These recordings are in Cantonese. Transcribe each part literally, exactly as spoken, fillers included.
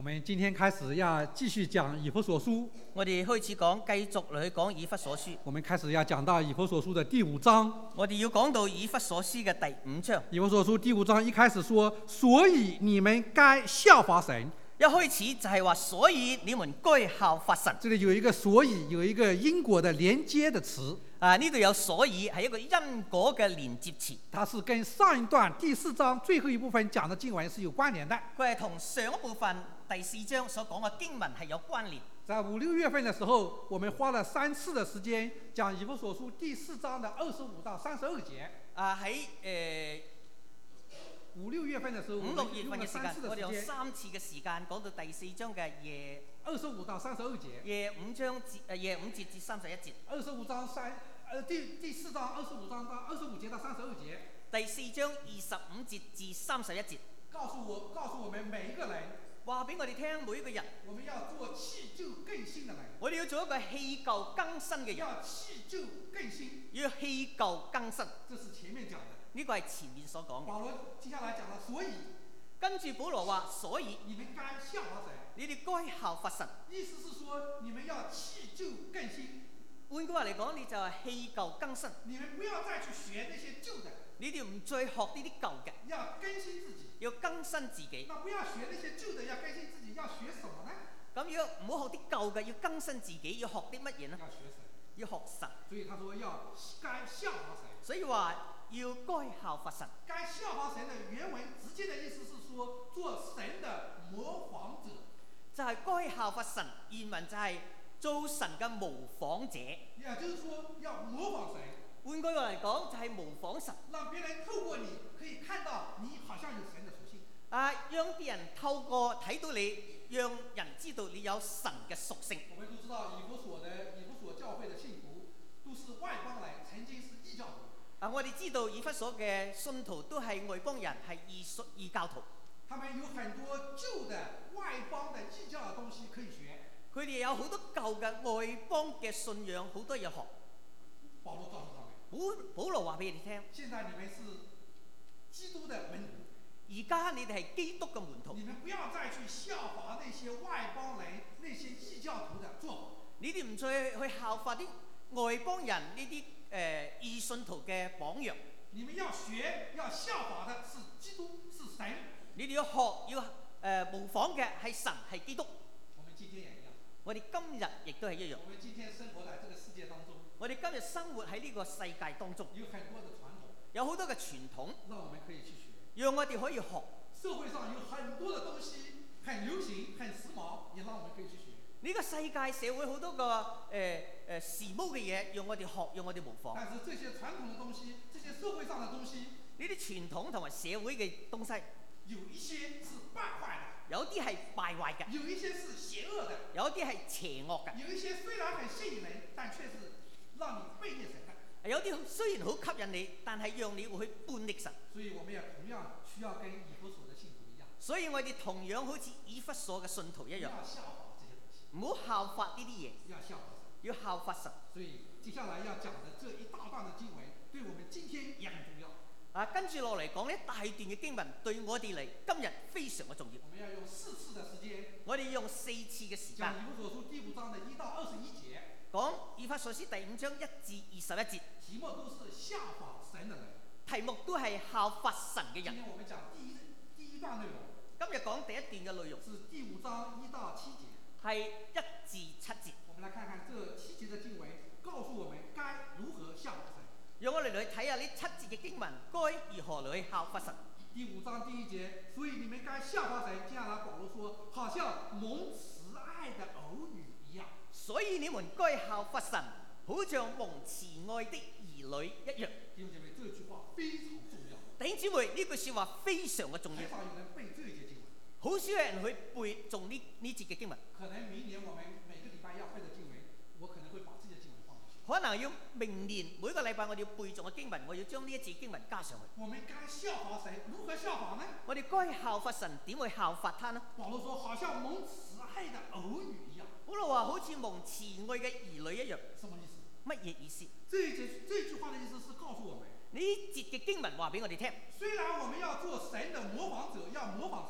我們今天開始要繼續講以弗所書， 我哋開始講，繼續嚟去講以弗所書。 我們開始要講到以弗所書的第五章。 我哋要講到以弗所書嘅第五章。 以弗所書第五章一開始說，所以你們該效法神。 一開始就係話，所以你們該效法神。 這裡有一個所以，有一個因果的連接的詞。 啊，呢度有所以係一個因果嘅連接詞。 它是跟上一段第四章最後一部分講的經文是有關聯的。 佢係同上一部分第四章所講嘅經文係有關聯。 在五六月份的時候，我們花了三次的時間講以弗所書第四章的二十五到三十二節。 啊喺誒五六月份的時候， 五六月份嘅時間，我哋用三三次嘅時間講到第四章嘅夜二十五到三十二節。 夜五章至誒夜五節至三十一節。 二十五章三呃第第四章二十五章到二十五節到三十二節。 第四章二十五節至三十一節。 告訴我，告訴我們每一個人， 話俾我哋聽，每一個人， 我們要做棄舊更新的人。 我哋要做一個棄舊更新嘅人。 要棄舊更新。 要棄舊更新。 這是前面講的。 呢個係前面所講嘅。 保羅接下來講了，所以跟住保羅話，所以你們該效法神。 你哋該效法神。 意思是說，你們要棄舊更新。 換句話嚟講，你就係棄舊更新。 你們不要再去學那些舊的。 你哋唔再學呢啲舊嘅。 要更新自己。 要更新自己。 那不要學那些舊的，要更新自己，要學什麼呢？ 咁要唔好學啲舊嘅，要更新自己，要學啲乜嘢呢？ 要學神。 要學神。 所以他說要該效法神。 所以話要該效法神。 該效法神的原文直接的意思是說，做神的模仿者。 就係該效法神，原文就係做神嘅模仿者。 也就是說，要模仿神。 換句話嚟講，就係模仿神， 讓別人透過你可以看到你好像有神的屬性。 啊，讓啲人透過睇到你，讓人知道你有神嘅屬性。 我們都知道以弗所的以弗所教會的信徒都是外邦來，曾經是異教徒。 啊，我哋知道以弗所嘅信徒都係外邦人，係異屬異教徒。 他們有很多舊的外邦的異教的東西可以學。 佢哋有好多舊嘅外邦嘅信仰，好多嘢學。 保羅告訴他們。 保保羅話俾你哋聽， 現在你們是基督的門徒， 而家你哋係基督嘅門徒。 你們不要再去效法那些外邦人、那些異教徒的做法。 你哋唔再去效法啲外邦人呢啲誒異信徒嘅榜樣。 你們要學、要效法的是基督，是神。 你哋要學、要誒、呃、模仿嘅係神，係基督。 我們今天也一樣。 我哋今日亦都係一樣。 我們今天生活在這個世界當中。 我哋今日生活喺呢個世界當中， 有很多的傳統， 有好多嘅傳統， 讓我們可以去學， 讓我哋可以學。 社會上有很多的東西很流行、很時髦，也讓我們可以去學。 呢個世界社會好多個誒誒、呃呃、時髦嘅嘢，讓我哋學，讓我哋模仿。 但是這些傳統的東西，這些社會上的東西， 呢啲傳統同埋社會嘅東西， 有一些是敗壞的， 有啲係敗壞嘅， 有一些是邪惡的， 有啲係邪惡嘅， 有一些雖然很吸引人，但卻是讓你背逆神的。 有啲雖然好吸引你，但係讓你會去叛逆神。 所以我們也同樣需要跟以弗所的信徒一樣。 所以我哋同樣好似以弗所嘅信徒一樣， 要效法這些東西， 唔好效法呢啲嘢， 要效法神， 要效法神。 所以接下來要講的這一大段的經文，對我們今天也很重要。 啊，跟住落嚟講呢大段嘅經文對我哋嚟今日非常嘅重要。 我們要用四次的時間， 我哋用四次嘅時間講以弗所書第五章的一到二十一節， 講以弗所書第五章一至二十一節， 題目都是效法神的人。 題目都係效法神嘅人。 今天我們講第一第一段內容， 今日講第一段嘅內容是第五章一到七節， 係一至七節。 我們來看看這七節的經文，告訴我們該如何效法神。 讓我哋嚟睇下呢七節嘅經文，該如何嚟去效法神。 第五章第一節，所以你們該效法神。接下來保羅說，好像蒙慈愛的兒女一樣。 所以你們該效法神，好像蒙慈愛的兒女一樣。 弟兄姐妹，這句話非常重要。 弟兄姊妹，呢句説話非常嘅重要。 很少有人背這一節經文， 好少有人去背誦呢呢節嘅經文。 可能明年我們每個禮拜要背的經文，我可能會把這些經文放進去。 可能要明年每個禮拜我哋要背誦嘅經文，我要將呢一節經文加上去。 我們該效法神，如何效法呢？ 我哋該效法神，點去效法他呢？ 保羅說，好像蒙慈愛的兒女一樣。 保羅話好似蒙慈愛嘅兒女一樣。 什麼意思？ 乜嘢意思？ 這一節這句話的意思是告訴我們， 呢節嘅經文話俾我哋聽。 雖然我們要做神的模仿者，要模仿神。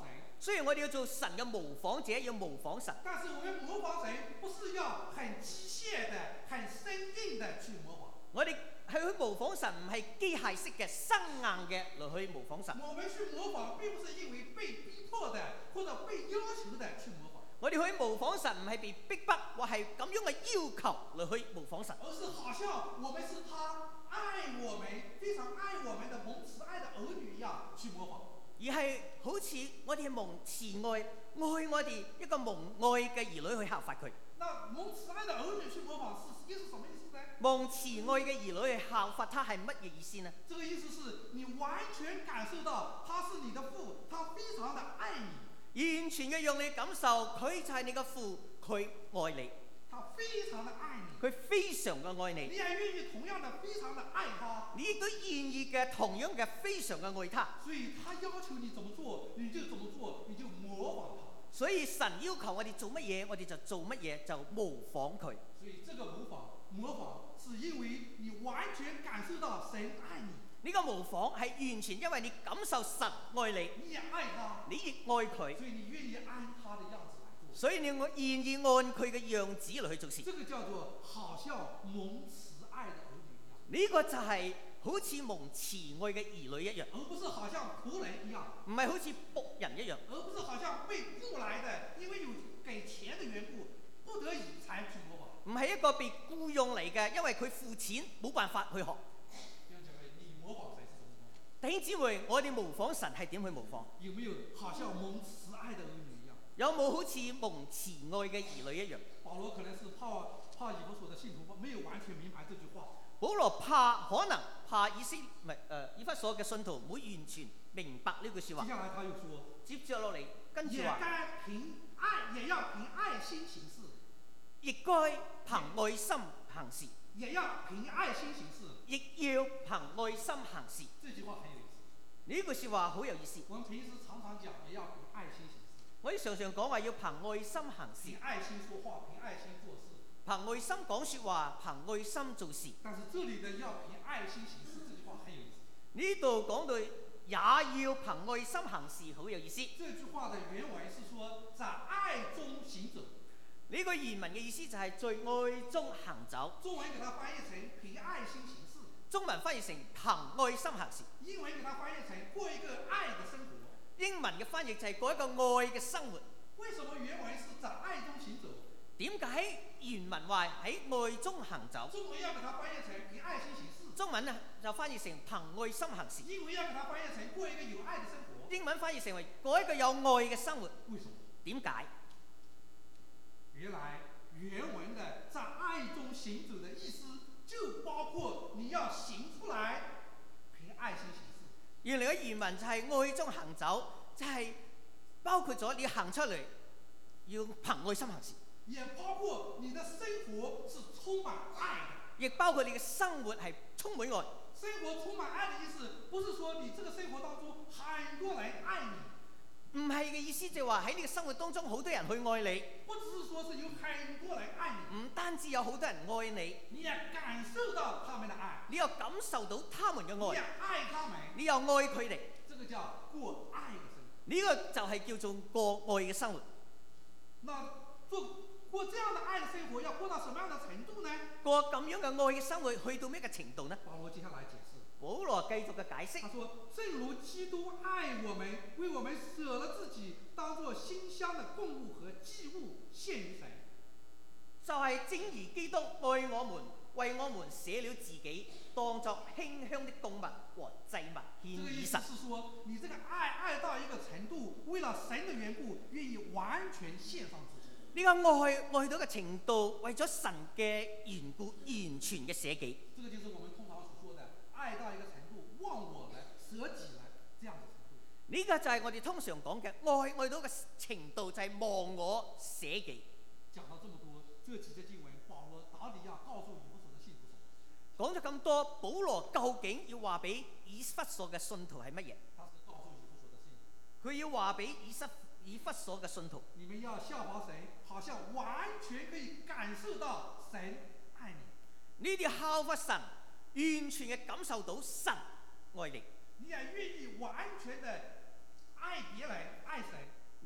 雖然我哋要做神嘅模仿者，要模仿神， 但是我們模仿神不是要很機械的、很生硬的去模仿。 我哋係去模仿神，唔係機械式嘅、生硬嘅嚟去模仿神。 我們去模仿並不是因為被逼迫的或者被要求的去模仿。 我哋去模仿神唔係被逼迫，或係咁樣嘅要求嚟去模仿神， 而是好像我們是他愛我們、非常愛我們的蒙慈愛的兒女一樣去模仿。 而係好似我哋係蒙慈愛愛我哋一個蒙愛嘅兒女去效法佢。 那蒙慈愛的兒女去模仿是意思什麼意思呢？ 蒙慈愛嘅兒女去效法他係乜嘢意思呢？ 這個意思是你完全感受到他是你的父，他非常的愛你， 完全嘅讓你感受佢就係你嘅父，佢愛你， 他非常的愛你， 佢非常嘅愛你， 你也願意同樣的非常的愛他， 你亦都願意嘅同樣嘅非常嘅愛他。 所以他要求你怎麼做你就怎麼做，你就模仿他。 所以神要求我哋做乜嘢，我哋就做乜嘢，就模仿佢。 所以這個模仿模仿是因為你完全感受到神愛你， 呢個模仿係完全因為你感受神愛你， 你也愛他， 你亦愛佢， 所以你願意按他的樣子來做。 所以你願意按佢嘅樣子嚟去做事。 這個叫做好像蒙慈愛的兒女一樣。 呢個就係好似蒙慈愛嘅兒女一樣， 而不是好像僕人一樣， 唔係好似僕人一樣， 而不是好像被雇來的，因為有給錢的緣故，不得已才去模仿。 唔係一個被僱用嚟嘅，因為佢付錢冇辦法去學。 弟兄姐妹，你模仿誰是怎麼模仿？ 弟兄姊妹，我哋模仿神係點去模仿？ 有沒有好像蒙慈愛的兒女一樣？ 有冇好似蒙慈愛嘅兒女一樣？ 保羅可能是怕怕以弗所的信徒沒有完全明白這句話。 保羅怕可能怕以色唔係誒以弗所嘅信徒唔會完全明白呢句説話。 接下來他又說， 接着落嚟跟住也話， 該憑愛，也要憑愛心行事， 亦該憑愛心行事， 也要憑愛心行事。 亦要憑愛心行事。 這句話很有意思。 呢句説話好有意思。 我們平時常常講，也要憑愛心行事。 我哋常常講話要憑愛心行事， 憑愛心說話，憑愛心做事。 憑愛心講説話，憑愛心做事。 但是這裡的要憑愛心行事，這句話很有意思。 呢度講到也要憑愛心行事，好有意思。 這句話的原文是說，在愛中行走。 呢個原文嘅意思就係在愛中行走。 中文給它翻譯成憑愛心行事， 中文翻譯成憑愛心行事。 英文給它翻譯成過一個愛的生活。 英文嘅翻譯就係過一個愛嘅生活。 為什麼原文是在愛中行走？ 點解原文話喺愛中行走？ 中文要給它翻譯成憑愛心行事。 中文呢就翻譯成憑愛心行事。 英文要給它翻譯成過一個有愛的生活。 英文翻譯成為過一個有愛嘅生活。 為什麼？ 點解？ 原來原文的在愛中行走的意思，就包括你要行出來，憑愛心行事。 原來嘅原文就係愛中行走，就係、是、包括咗你行出嚟要憑愛心行事， 也包括你的生活是充滿愛的， 亦包括你嘅生活係充滿愛。 生活充滿愛的意思，不是說你這個生活當中很多人愛你， 唔係嘅意思就係話喺你嘅生活當中好多人去愛你， 不只是說是有很多人愛你， 唔單止有好多人愛你， 你也感受到他們的愛， 你又感受到他們嘅你也愛， 愛他們， 你又愛佢哋， 這個叫過愛的生活。 呢、這個就係叫做過愛嘅生活。 那做過這樣的愛的生活，要過到什麼樣的程度呢？ 過咁樣嘅愛嘅生活去到咩嘅程度呢？ 保羅接下來解釋。 保羅繼續嘅解釋， 他說：正如基督愛我們，為我們捨了自己，當作馨香的供物和祭物獻於神。 就係正如基督愛我們，為我們捨了自己，當作馨香的供物和祭物獻於神。 這個意思是說，你這個愛愛到一個程度，為了神的緣故，願意完全獻上自己。 呢、這個愛愛到一個程度，為咗神嘅緣故，完全嘅捨己。 這個就是我們通常所說的愛到一個程度，忘我了、捨己了，這樣的程度。 呢、這個就係我哋通常講嘅愛愛到一個程度，就係忘我捨己。 講到這麼多，這幾節經文，保羅到底要告訴以弗所的信徒什麼？ 講咗咁多，保羅究竟要話俾以弗所嘅信徒係乜嘢？ 他是告訴以弗所的信徒， 佢要話俾以弗以弗所嘅信徒， 你們要效法神，好像完全可以感受到神愛你。 呢啲效法神，完全嘅感受到神愛你。 你也願意完全的愛別人、愛神。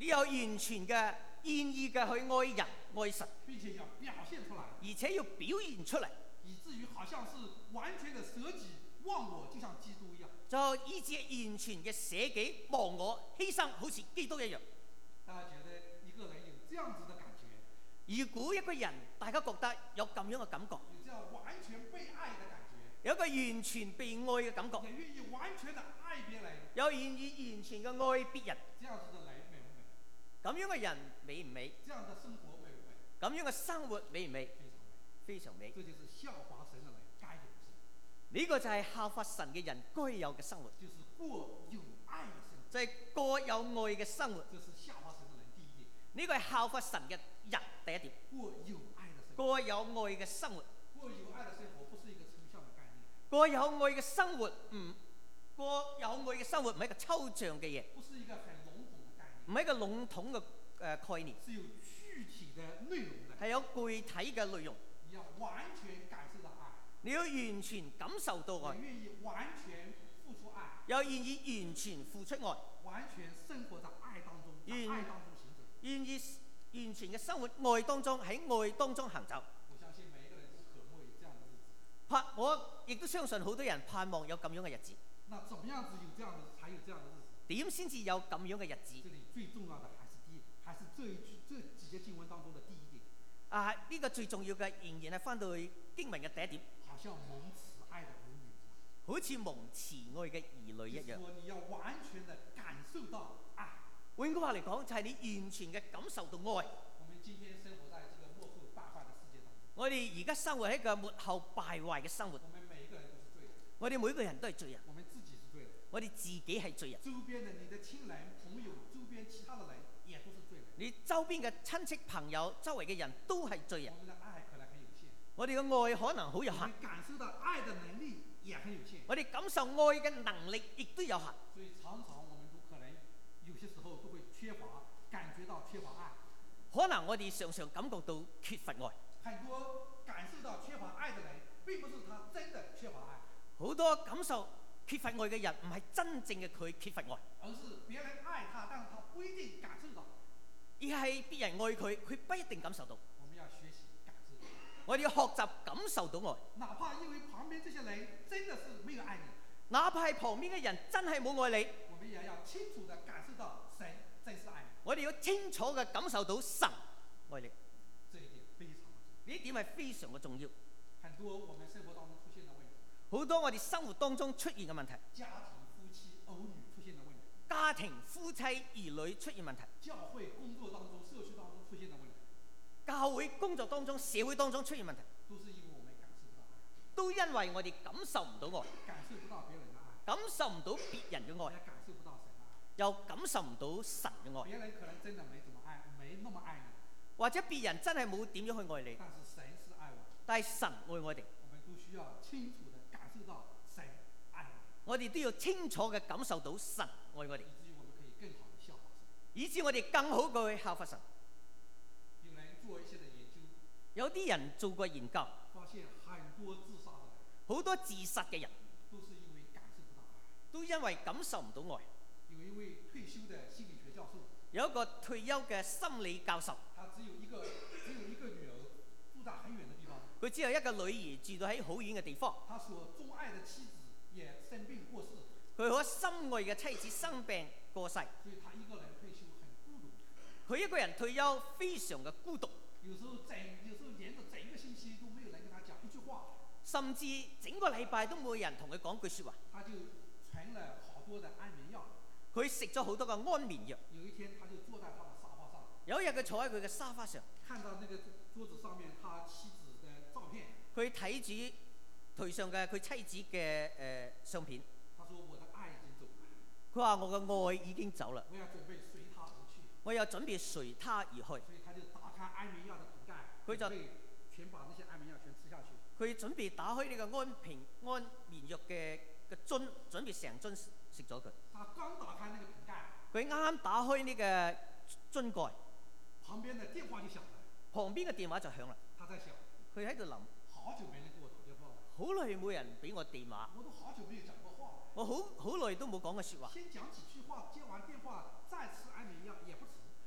你有完全嘅願意嘅去愛人愛神， 并且要表现出来， 而且要表現出嚟， 以至于好像是完全的舍己忘我，就像基督一样。 就以至完全嘅捨己忘我犧牲，好似基督一樣。 大家覺得一個人有這樣子的感覺， 如果一個人大家覺得有咁樣嘅感覺， 有這樣完全被愛的感覺， 有一個完全被愛嘅感覺， 也願意完全的愛別人， 有願意完全嘅愛別人， 這樣子的人美不美？ 咁樣嘅人美唔美？ 這樣的生活美不美？ 咁樣嘅生活美唔美？ 非常美， 非常美。 這就是效法神的人該有的生活。 呢個就係效法神嘅人該有嘅生活， 就是過有愛的生活， 就係過有愛嘅生活。 這是效法神的人第一點。 呢個係效法神嘅人第一點。 過有愛的生活， 過有愛嘅生活， 過有愛的生活不是一個抽象的概念， 過有愛嘅生活唔過有愛嘅生活唔係一個抽象嘅嘢， 不是一個很籠統的概念， 唔係一個籠統嘅誒概念， 是有具體的內容的， 係有具體嘅內容。 你要完全感受到愛， 你要完全感受到愛， 也願意完全付出愛， 又願意完全付出愛， 完全生活在愛當中，在願愛當中行走。 願意完全嘅生活愛當中，喺愛當中行走。 我相信每一個人都渴慕有這樣的日子。 盼我亦都相信好多人盼望有咁樣嘅日子。 那怎麼樣子有這樣的才有這樣的日子？ 點先至有咁樣嘅日子？ 這裡最重要的還是第一，還是這一句這幾節經文當中的第一點。 啊！呢、這個最重要嘅仍然係翻到去經文嘅第一點， 好像蒙慈愛的兒女， 好似蒙慈愛嘅兒女一樣。 說你要完全的感受到愛。 換句話嚟講，就係、是、你完全嘅感受到愛。 我們今天生活在這個末後敗壞的世界當中， 我哋而家生活喺一個末後敗壞嘅生活， 我們每一個人都是罪人， 我哋每個人都係罪人， 我們自己是罪人， 我哋自己係罪人， 周邊的你的親人朋友，周邊其他的人也都是罪人。 你周邊嘅親戚朋友、周圍嘅人都係罪人。 我們的愛可能很有限， 我哋嘅愛可能好有限， 我們感受到愛的能力也很有限， 我哋感受愛嘅能力亦都有限。 所以常常我們都可能有些時候都會缺乏，感覺到缺乏愛。 可能我哋常常感覺到缺乏愛。 很多感受到缺乏愛的人，並不是他真的缺乏愛， 好多感受缺乏愛嘅人，唔係真正嘅佢缺乏愛， 而是別人愛他，但是他不一定感受到。 而係別人愛佢，佢不一定感受到。 我們要學習感受到， 我哋要學習感受到愛， 哪怕因為旁邊這些人真的是沒有愛你， 哪怕係旁邊嘅人真係冇愛你， 我們也要清楚地感受到神真是愛你。 我哋要清楚嘅感受到神愛你。 這一點非常的重要。 呢一點係非常嘅重要。 很多我們生活當中出現的問題， 好多我哋生活當中出現嘅問題， 家庭、夫妻、兒女出現的問題， 家庭、夫妻、兒女出現問題， 教會工作當中、社區當中出現的問題， 教會工作當中、社會當中出現問題， 都是因為我們感受不到愛， 都因為我哋感受唔到愛， 感受不到別人的愛， 感受唔到別人嘅愛， 也感受不到神的愛。 又感受唔到神嘅愛， 別人可能真的沒怎麼愛，沒那麼愛你， 或者別人真係冇點樣去愛你， 但是神是愛我， 但係神愛我哋， 我們都需要清楚地感受到神愛我， 我哋都要清楚嘅感受到神愛我哋， 以至於我們可以更好地效法神。 以致我哋更好嘅去效法神。 有人做一些的研究， 有啲人做過研究， 發現很多自殺的人好多自殺嘅人都是因為感受不到愛。 都因為感受唔到愛。 有一位退休的心理學教授， 有一個退休嘅心理教授， 他只有一個只有一個女兒，住在很遠的地方。 佢只有一個女兒住到喺好遠嘅地方。 他所鍾愛的妻子也生病過世， 佢好心愛嘅妻子生病過世， 所以他一個人退休很孤獨。 佢一個人退休非常嘅孤獨， 有時候整有時候連着整一個星期都沒有人跟他講一句話， 甚至整個禮拜都冇人同佢講句説話。 他就存了好多的安眠藥。 佢食咗好多嘅安眠藥。 有一天，他就坐在他的沙發上， 有一日佢坐喺佢嘅沙發上， 看到那個桌子上面他妻子的照片， 佢睇住台上嘅佢妻子嘅誒、呃、相片。 他說：我的愛已經走了， 佢話我嘅愛已經走啦， 我要準備隨他而去。 我又準備隨他而去。 所以他就打開安眠藥的瓶蓋， 佢就準備全把那些安眠藥全吃下去。 佢準備打開呢個安瓶安眠藥嘅嘅樽，準備成樽食咗佢。 他剛打開那個瓶蓋， 佢啱啱打開呢個樽蓋， 旁邊的電話就響了。 旁邊嘅電話就響啦。 他在想， 佢喺度諗， 好久沒人給我打電話了， 好耐冇人俾我電話， 我都好久沒有講過話了。 我好好耐都冇講過説話。 先講幾句話，接完電話再吃安眠藥也不遲。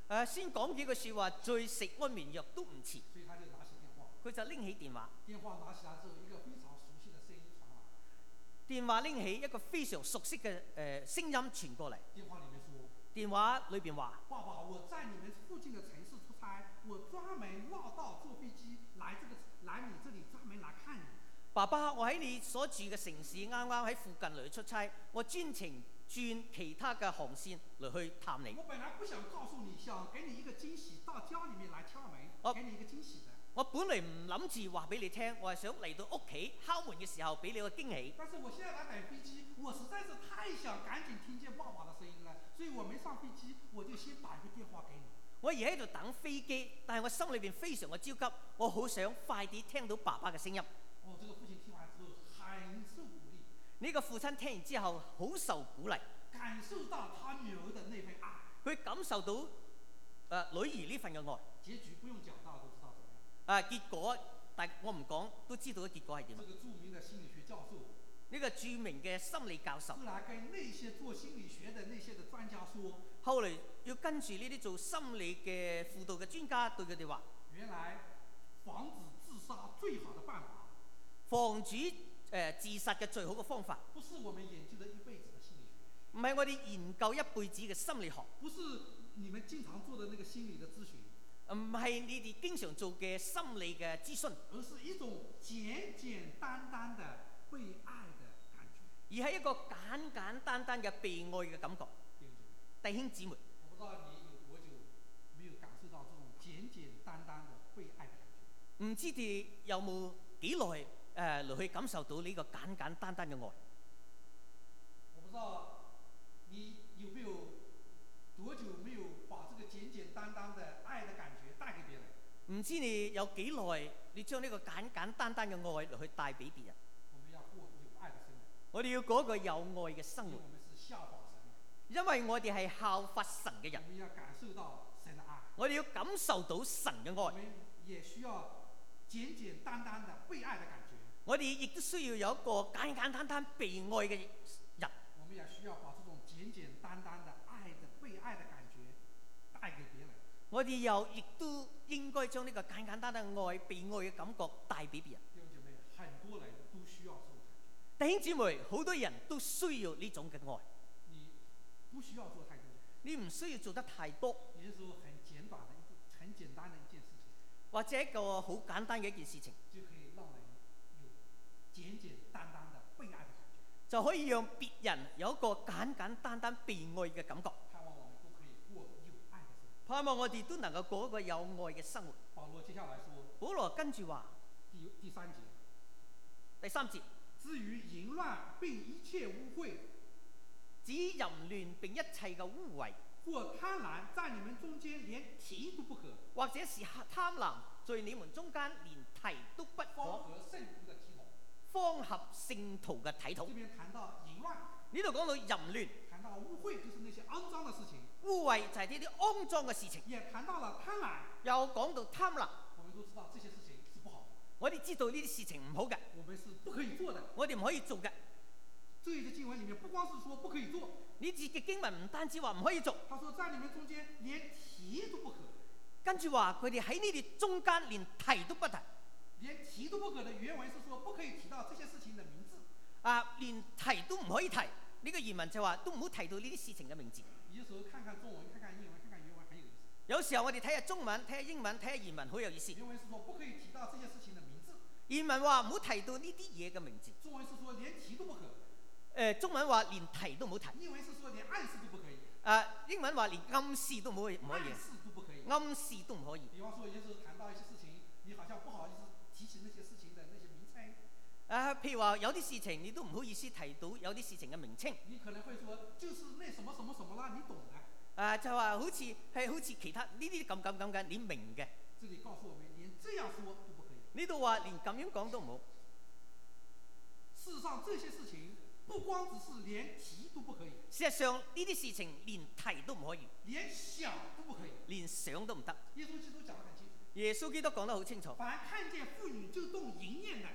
誒先講幾句説話，再食安眠藥都唔遲。 所以他就拿起電話， 佢就拎起電話， 電話拿起來之後，一個非常熟悉的聲音傳來。 電話拎起一個非常熟悉嘅誒聲音傳過嚟。 電話裡面說： 電話裏邊話： 爸爸，我在你們附近的城市出差，我專門繞道坐飛機來這個來你這裡專門來看你。 爸爸，我喺你所住嘅城市啱啱喺附近嚟出差，我專程轉其他嘅航線嚟去探你。 我本來不想告訴你，想給你一個驚喜，到家裡面來敲門， 我給你一個驚喜的。 我本嚟唔諗住話俾你聽，我係想嚟到屋企敲門嘅時候俾你個驚喜。 但是我現在來等飛機，我實在是太想趕緊聽見爸爸的聲音了，所以我沒上飛機，我就先打一個電話給你。 我而喺度等飛機，但係我心裏邊非常嘅焦急，我好想快啲聽到爸爸嘅聲音。 哦，這個父親聽完之後很受鼓勵。 呢個父親聽完之後好受鼓勵， 感受到他女兒的那份愛。 佢感受到誒、呃、女兒呢份嘅愛。 結局不用講，大家都知道怎麼樣。 啊，結果但我唔講都知道嘅結果係點。 這個著名的心理學教授， 呢個著名嘅心理教授， 後來跟那些做心理學的那些的專家說， 後嚟要跟住呢啲做心理嘅輔導嘅專家對佢哋話： 原來防止自殺最好的辦法， 防止誒、呃、自殺嘅最好嘅方法， 不是我們研究的一輩子的心理學， 唔係我哋研究一輩子嘅心理學， 不是你們經常做的那個心理的諮詢， 唔係你哋經常做嘅心理嘅諮詢， 而是一種簡簡單單的被愛的感覺， 而係一個簡簡單單嘅被愛嘅感覺。弟兄姊妹， 我不知道你有多久沒有感受到這種簡簡單單的被愛的感覺， 唔知你有冇幾耐誒嚟去感受到呢個簡簡單單嘅愛？ 我不知道你有沒有多久沒有把這個簡簡單單的愛的感覺帶給別人？ 唔知你有幾耐你將呢個簡簡單單嘅愛嚟去帶俾別人？ 我們要過有愛的生活， 我哋要過一個有愛嘅生活， 我們是效法神的， 因為我哋係效法神嘅人我，們要感受到神的愛， 我哋要感受到神嘅愛， 我們也需要簡簡單單的被愛的感覺， 我哋亦都需要有一個簡簡單單被愛嘅人， 我們也需要把這種簡簡單單的愛的被愛的感覺帶給別人。 我哋又亦都應該將呢個簡簡單單嘅愛、被愛嘅感覺帶俾別人。 弟兄姐妹，很多人都需要這種感覺。 弟兄姊妹，好多人都需要呢種嘅愛， 你不需要做太多， 你唔需要做得太多， 有些時候很簡短的、很簡單的一件事情， 或者一個好簡單嘅一件事情， 就可以讓人有簡簡單單的被愛的感覺。 就可以讓別人有一個簡簡單單被愛嘅感覺。 盼望我們都可以過有愛的生活。 盼望我哋都能夠過一個有愛嘅生活。 保羅接下來說， 保羅跟住話第第三節， 第三節， 至於淫亂並一切污穢， 指淫亂並一切嘅污穢， 或貪婪在你們中間連提都不可， 或者是貪婪在你們中間連提都不可， 方合聖徒的體統。 方合聖徒嘅體統。 這邊談到淫亂， 呢度講到淫亂， 談到污穢，就是那些骯髒的事情， 污穢就係呢啲骯髒嘅事情， 也談到了貪婪。 又講到貪婪。 我們都知道這些事情是不好的， 我哋知道呢啲事情唔好嘅， 我們是不可以做的。 我哋唔可以做嘅。 這一節經文裡面不光是說不可以做， 呢節嘅經文唔單止話唔可以做， 他說在你們中間連提都不可。 跟住話佢哋喺呢啲中間連提都不提。 連提都不可的原文是說不可以提到這些事情的名字。 啊，連提都唔可以提。呢、這個原文就話都唔好提到呢啲事情嘅名字。 有時候看看中文，看看英文，看看原文很有意思。 有時候我哋睇下中文，睇下英文，睇下原文，好有意思。 原文是說不可以提到這些事情的名字。 原文話唔好提到呢啲嘢嘅名字。 中文是說連提都不可。 誒、呃，中文話連提都唔好提。 英文是說連暗示都不可以。 誒，英文話連暗示都唔可以，唔可以。 暗示都不可以。 暗示都唔可以。 比方說，有時候談到一些事情，你好像不好意思提起那些事情的那些名稱。 啊，譬如話有啲事情你都唔好意思提到有啲事情嘅名稱。 你可能會說，就是那什麼什麼什麼啦，你懂的。 啊，就話好似係好似其他呢啲咁咁咁嘅，你明嘅。 這裡告訴我們，連這樣說都不可以。 呢度話連咁樣講都唔好。 事實上，這些事情不光只是連提都不可以。 事實上，呢啲事情連提都唔可以， 連想都不可以， 連想都唔得。 耶穌基督講得很清楚。 耶穌基督講得好清楚。 凡看見婦女就動淫念的，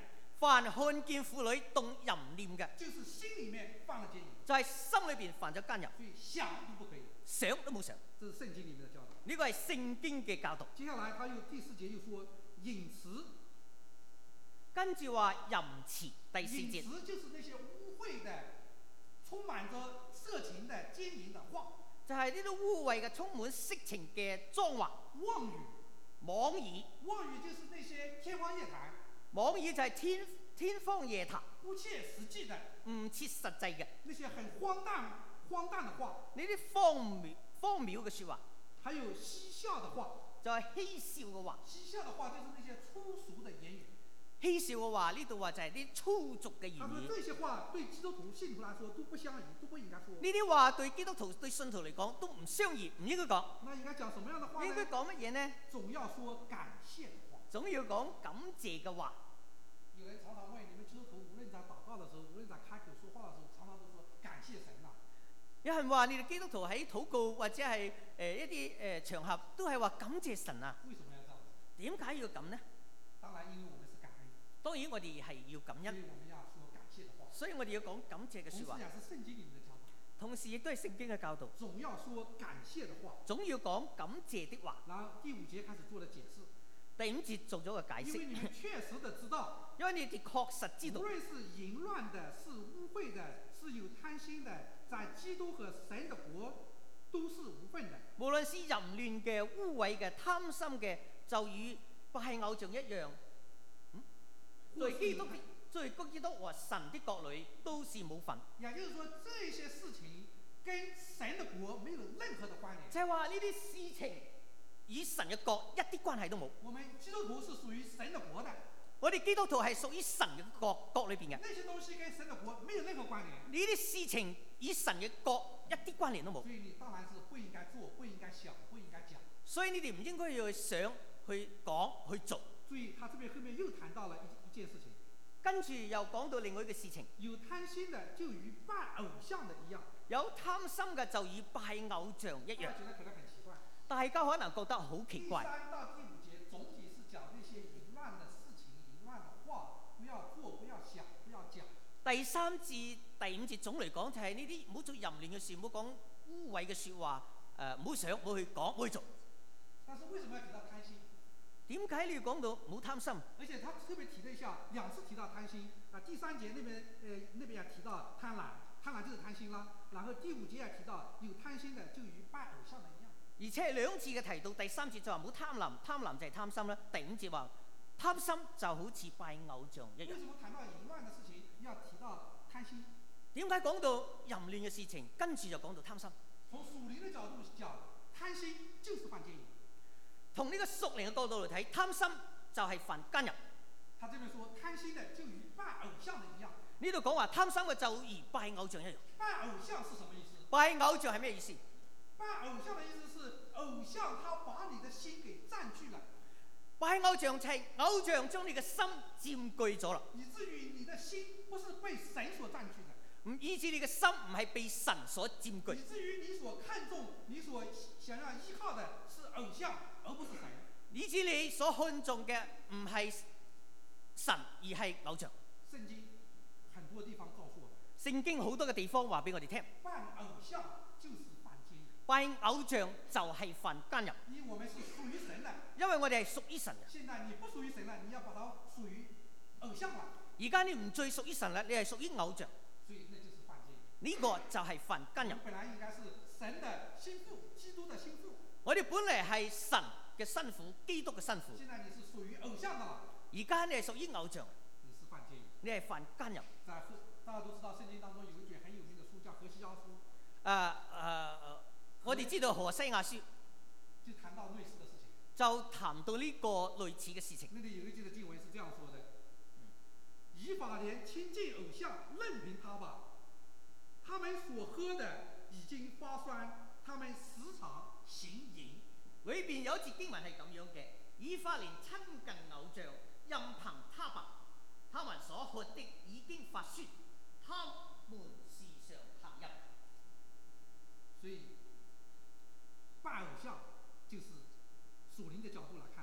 凡看見婦女動淫念嘅， 就是心里面犯了奸淫， 就係、是、心裏邊犯咗奸淫， 所以想都不可以。 想都冇想。 這是聖經裡面的教導。 呢個係聖經嘅教導。 接下來他又第四節又說淫詞， 跟住話淫詞，第四節。 淫詞就是那些污穢的、充滿着色情的、奸淫的話， 就係呢啲污穢嘅、充滿色情嘅裝話、 妄語。 妄語， 妄語就是那些天方夜譚， 妄語就係天天方夜譚， 不切實際的， 唔切實際嘅， 那些很荒誕、荒誕的話， 呢啲荒謬荒謬嘅説話， 還有嬉笑的話， 就係嬉笑嘅話。 嬉笑的話就是那些粗俗的言語。 嬉笑嘅話，呢度話就係啲粗俗嘅言他說語。 這些話對基督徒信徒來說都不相宜，都不應該說。 呢啲話對基督徒對信徒嚟講都唔相宜，唔應該講。 那應該講什麼樣的話呢？ 應該講乜嘢呢？ 總要說感謝的話。 總要講感謝嘅話。 有人常常問你們基督徒，無論在禱告的時候，無論在開口說話的時候，常常都說感謝神啊。 有人話你哋基督徒喺禱告或者係誒、呃、一啲誒、呃、場合都係話感謝神啊。 為什麼要這樣？ 點解要咁呢？ 當然，因為我們是感恩。 當然我哋係要感恩， 所以我們要說感謝的話。 所以我哋要講感謝嘅説話。 同時也是聖經裡面的教導。 同時亦都係聖經嘅教導。 總要說感謝的話。 總要講感謝的話。 然後第五節開始做了解釋。 第五節做咗個解釋。 因為你們確實的知道， 因為你哋確實知道， 無論是淫亂的，是污穢的，是有貪心的，在基督和神的國都是無份的。 無論是淫亂嘅、污穢嘅、貪心嘅，就與拜偶像一樣。嗯，在基督的在基督和神的國裏都是冇份。 也就是說，這些事情跟神的國沒有任何的關聯。 就係話呢啲事情與神嘅國一啲關係都冇。 我們基督徒是屬於神的國的。 我哋基督徒係屬於神嘅國國裏邊嘅。 那些東西跟神的國沒有任何關聯。 呢啲事情與神嘅國一啲關聯都冇。 所以你當然是不應該做，不應該想，不應該講。 所以你哋唔應該要去想、去講、去做。 注意，他這邊後面又談到了一一件事情。 跟住又講到另外一個事情。 有貪心的就與拜偶像的一樣。 有貪心嘅就與拜偶像一樣。 我覺得可能很奇怪。 大家可能覺得好奇怪。 第三到第五節總體是講那些淫亂的事情、淫亂的話，不要做，不要想，不要講。 第三至第五節總嚟講就係呢啲唔好做淫亂嘅事，唔好講污穢嘅説話，誒唔好想，唔好去講，唔好去做。 但是為什麼要提到貪心？ 點解你要講到唔好貪心？ 而且他特別提了一下，兩次提到貪心啊。第三節那邊呃那邊也提到貪婪，貪婪就是貪心啦。然後第五節也提到有貪心的就與拜偶像的一樣。 而且兩次嘅提到，第三節就話唔好貪婪，貪婪就係貪心啦。第五節話貪心就好似拜偶像一樣。 為什麼談到淫亂嘅事情要提到貪心？ 點解講到淫亂嘅事情，跟住就講到貪心？ 從屬靈嘅角度講，貪心就是犯奸淫。 從呢個屬靈嘅角度嚟睇，貪心就係犯奸淫。 他這邊說貪心的就與拜偶像的一樣。 呢度講話貪心嘅就如拜偶像一樣。 拜偶像是什麼意思？ 拜偶像係咩意思？ 拜偶像的意思是偶像他把你的心給佔據了。 拜偶像就係偶像將你嘅心佔據咗啦。 以至於你的心不是被神所佔據的。 唔以致你嘅心唔係被神所佔據。 以至於你所看重、你所想要依靠的是偶像，而不是神。 以致你所看重嘅唔係神，而係偶像。 聖經很多地方告訴我們， 聖經好多嘅地方話俾我哋聽， 拜偶像就是犯奸淫。 拜偶像就係犯奸淫。 因為我們是屬於神的。 因為我哋係屬於神嘅。 現在你不屬於神了，你要把它屬於偶像了。 而家你唔再屬於神啦，你係屬於偶像。 所以那就是犯奸淫。 呢個就係犯奸淫。 本來應該是神的心腹，基督的心腹。我哋本嚟係神嘅新婦，基督嘅新婦。 現在你是屬於偶像的啦。 而家你係屬於偶像。 你是犯奸淫。 你係犯奸淫。 在大家都知道聖經當中有一卷很有名的書叫何西阿書。 誒誒，我哋知道何西亞書。 就談到類似的事情。 就談到呢個類似嘅事情。 那裡有一節的經文是這樣說的：以法蓮親近偶像，任憑他吧。他們所喝的已經發酸，他們時常行淫。 裏邊有一節經文係咁樣嘅：以法蓮親近偶像，任憑他吧。他們所喝的已經發酸，他們時常行淫。 所以拜偶像就是屬靈的角度來看是犯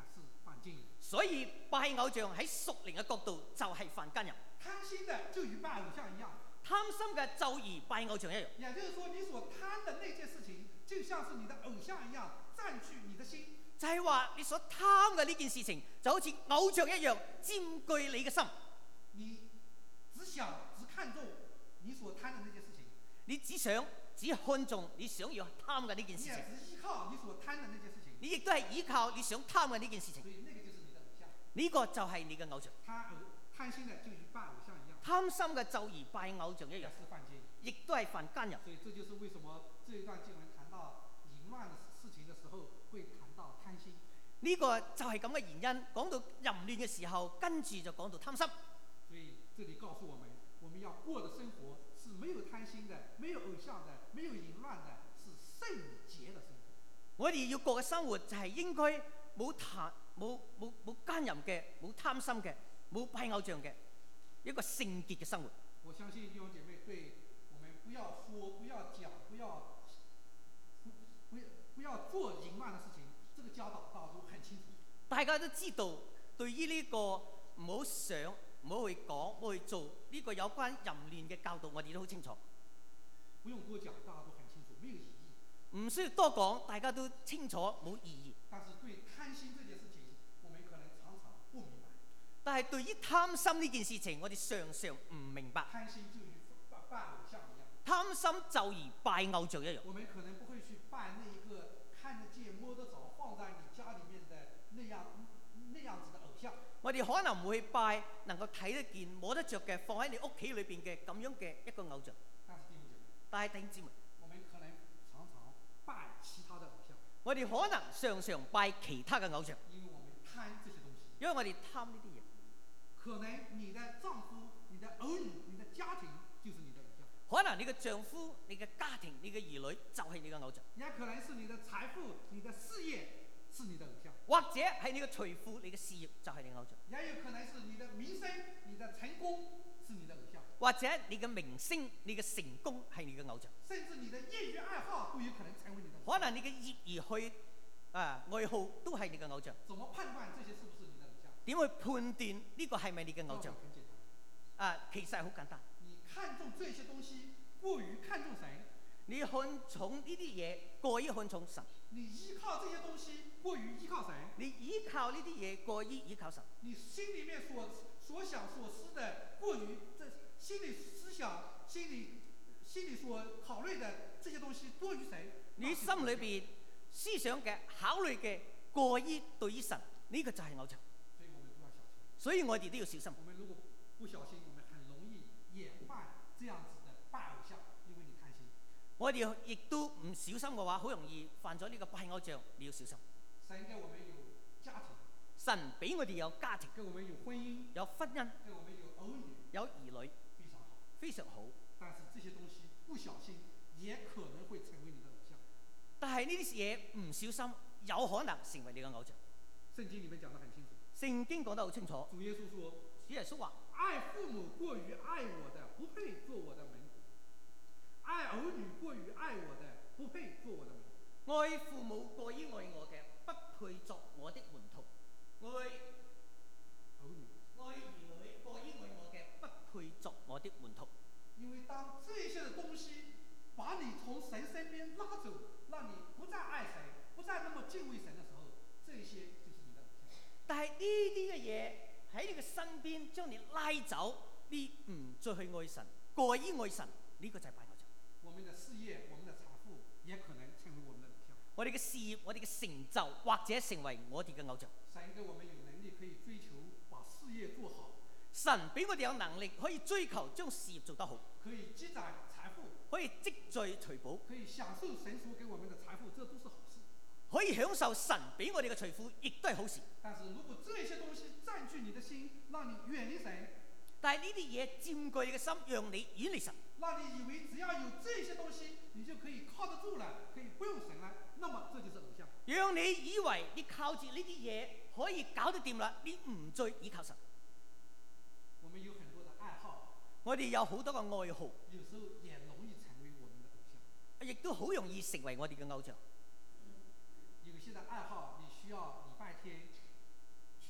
犯禁。 所以拜偶像喺屬靈嘅角度就係犯奸淫。 貪心的就與拜偶像一樣， 貪心嘅就如拜偶像一樣。 也就是說，你所貪的那件事情，就像是你的偶像一樣，佔據你的心。 就係話你所貪嘅呢件事情，就好似偶像一樣佔據你嘅心。 你只想只看重你所貪的那件事情， 你只想只看重你想要貪嘅呢件事你也情， 只依靠你所貪的那件事情， 你亦都係依靠你想貪嘅呢件事情。 所以那個就是你的偶像。 呢個就係你嘅偶像。 貪偶貪心的就與拜偶像一樣， 貪心嘅就如拜偶像一樣， 也是犯禁。 亦都係犯奸淫。 所以這就是為什麼這一段經文談到淫亂的事情的時候，會談到貪心。 呢個就係咁嘅原因，講到淫亂嘅時候，跟住就講到貪心。 所以這裡告訴我們，我們要過的生活是沒有貪心的，沒有偶像的，沒有淫亂的，是聖潔的生活。 我哋要過嘅生活就係應該冇貪冇冇冇奸淫嘅，冇貪心嘅，冇拜偶像嘅一個聖潔嘅生活。 我相信弟兄姐妹對我們不要說、不要講、不要不不不要做淫亂的事情，這個教導大家都很清楚。 大家都知道，對於呢個唔好想、唔好去講、唔好去做呢個有關淫亂嘅教導，我哋都好清楚。 不用多講，大家都很清楚，沒有意義。 唔需要多講，大家都清楚冇意義。 但是對貪心這件事情，我們可能常常不明白。 但係對於貪心呢件事情，我哋常常唔明白。 貪心就與拜拜偶像一樣。 貪心就如拜偶像一樣。 我們可能不會去拜那一個看得見、摸得着、放在你家裡面的那樣那樣子的偶像。 我哋可能唔會拜能夠睇得見、摸得着嘅，放喺你屋企裏邊嘅咁樣嘅一個偶像。 但是弟兄姐妹， 但係弟兄姊妹， 我們可能常常拜其他的偶像， 我哋可能常常拜其他嘅偶像， 因為我們貪這些東西。 因為我哋貪呢啲嘢。 可能你的丈夫、你的兒女、你的家庭就是你的偶像。 可能你嘅丈夫、你嘅家庭、你嘅兒女就係你嘅偶像。 也可能是你的財富、你的事業是你的偶像。 或者係你嘅財富、你嘅事業就係你嘅偶像。 也有可能是你的名聲、你的成功是你的偶像。 或者你嘅名聲、你嘅成功係你嘅偶像。 甚至你的業餘愛好都有可能成為你的偶像。 可能你嘅業餘去啊愛好都係你嘅偶像。 怎麼判斷這些是不是你的偶像？ 點去判斷呢個係咪你嘅偶像？ 很簡單。 啊，其實係好簡單。 你看重這些東西過於看重神， 你看重呢啲嘢過於看重神。 你依靠這些東西過於依靠神， 你依靠呢啲嘢過於依靠神。 你心裡面所所想所思的過於這心理思想、心理心裡所考慮的這些東西多於神。 你心裏邊思想嘅、考慮嘅過於對於神，呢、這個就係偶像。 所以我們都要小心。 所以我哋都要小心。 我們如果不小心，我們很容易也犯這樣子的拜偶像，因為你貪心。 我哋亦都唔小心嘅話，好容易犯咗呢個拜偶像。你要小心。 神給我們有家庭， 神俾我哋有家庭， 給我們有婚姻， 有婚姻， 給我們有兒女， 有兒女， 非常好， 非常好。 但是這些東西不小心也可能會成為你的偶像。 但係呢啲嘢唔小心，有可能成為你嘅偶像。 聖經裡面講得很清楚。 聖經講得好清楚。 主耶穌說： 主耶穌話， 愛父母過於愛我的，不配做我的門徒；愛兒女過於愛我的，不配做我的門徒。 愛父母過於愛我嘅，不配作我的門徒；愛兒女愛兒女過於愛我嘅，不配作我的門徒。 因為當這些的東西把你從神身邊拉走，讓你不再愛神，不再那麼敬畏神的時候，這些就是你的偶像。 但係呢啲嘅嘢喺你嘅身邊將你拉走，你唔再去愛神，過於愛神，呢、這個就係拜偶像。 我們的事業、我們的財富也可能成為我們的偶像。 我哋嘅事業、我哋嘅成就，或者成為我哋嘅偶像。 神給我們有能力可以追求把事業做好， 神俾我哋有能力可以追求將事業做得好， 可以積攢財富， 可以積聚財寶， 可以享受神所給我們的財富，這都是好事。 可以享受神俾我哋嘅財富，亦都係好事。 但是如果這些東西佔據你的心，讓你遠離神， 但係呢啲嘢佔據你嘅心，讓你遠離神， 讓你以為只要有這些東西，你就可以靠得住了，可以不用神了，那麼這就是偶像。 讓你以為你靠住呢啲嘢可以搞得掂啦，你唔再依靠神。 我們有很多的愛好， 我哋有好多個愛好， 有時候也容易成為我們的偶像， 亦都好容易成為我哋嘅偶像。 有些的愛好你需要禮拜天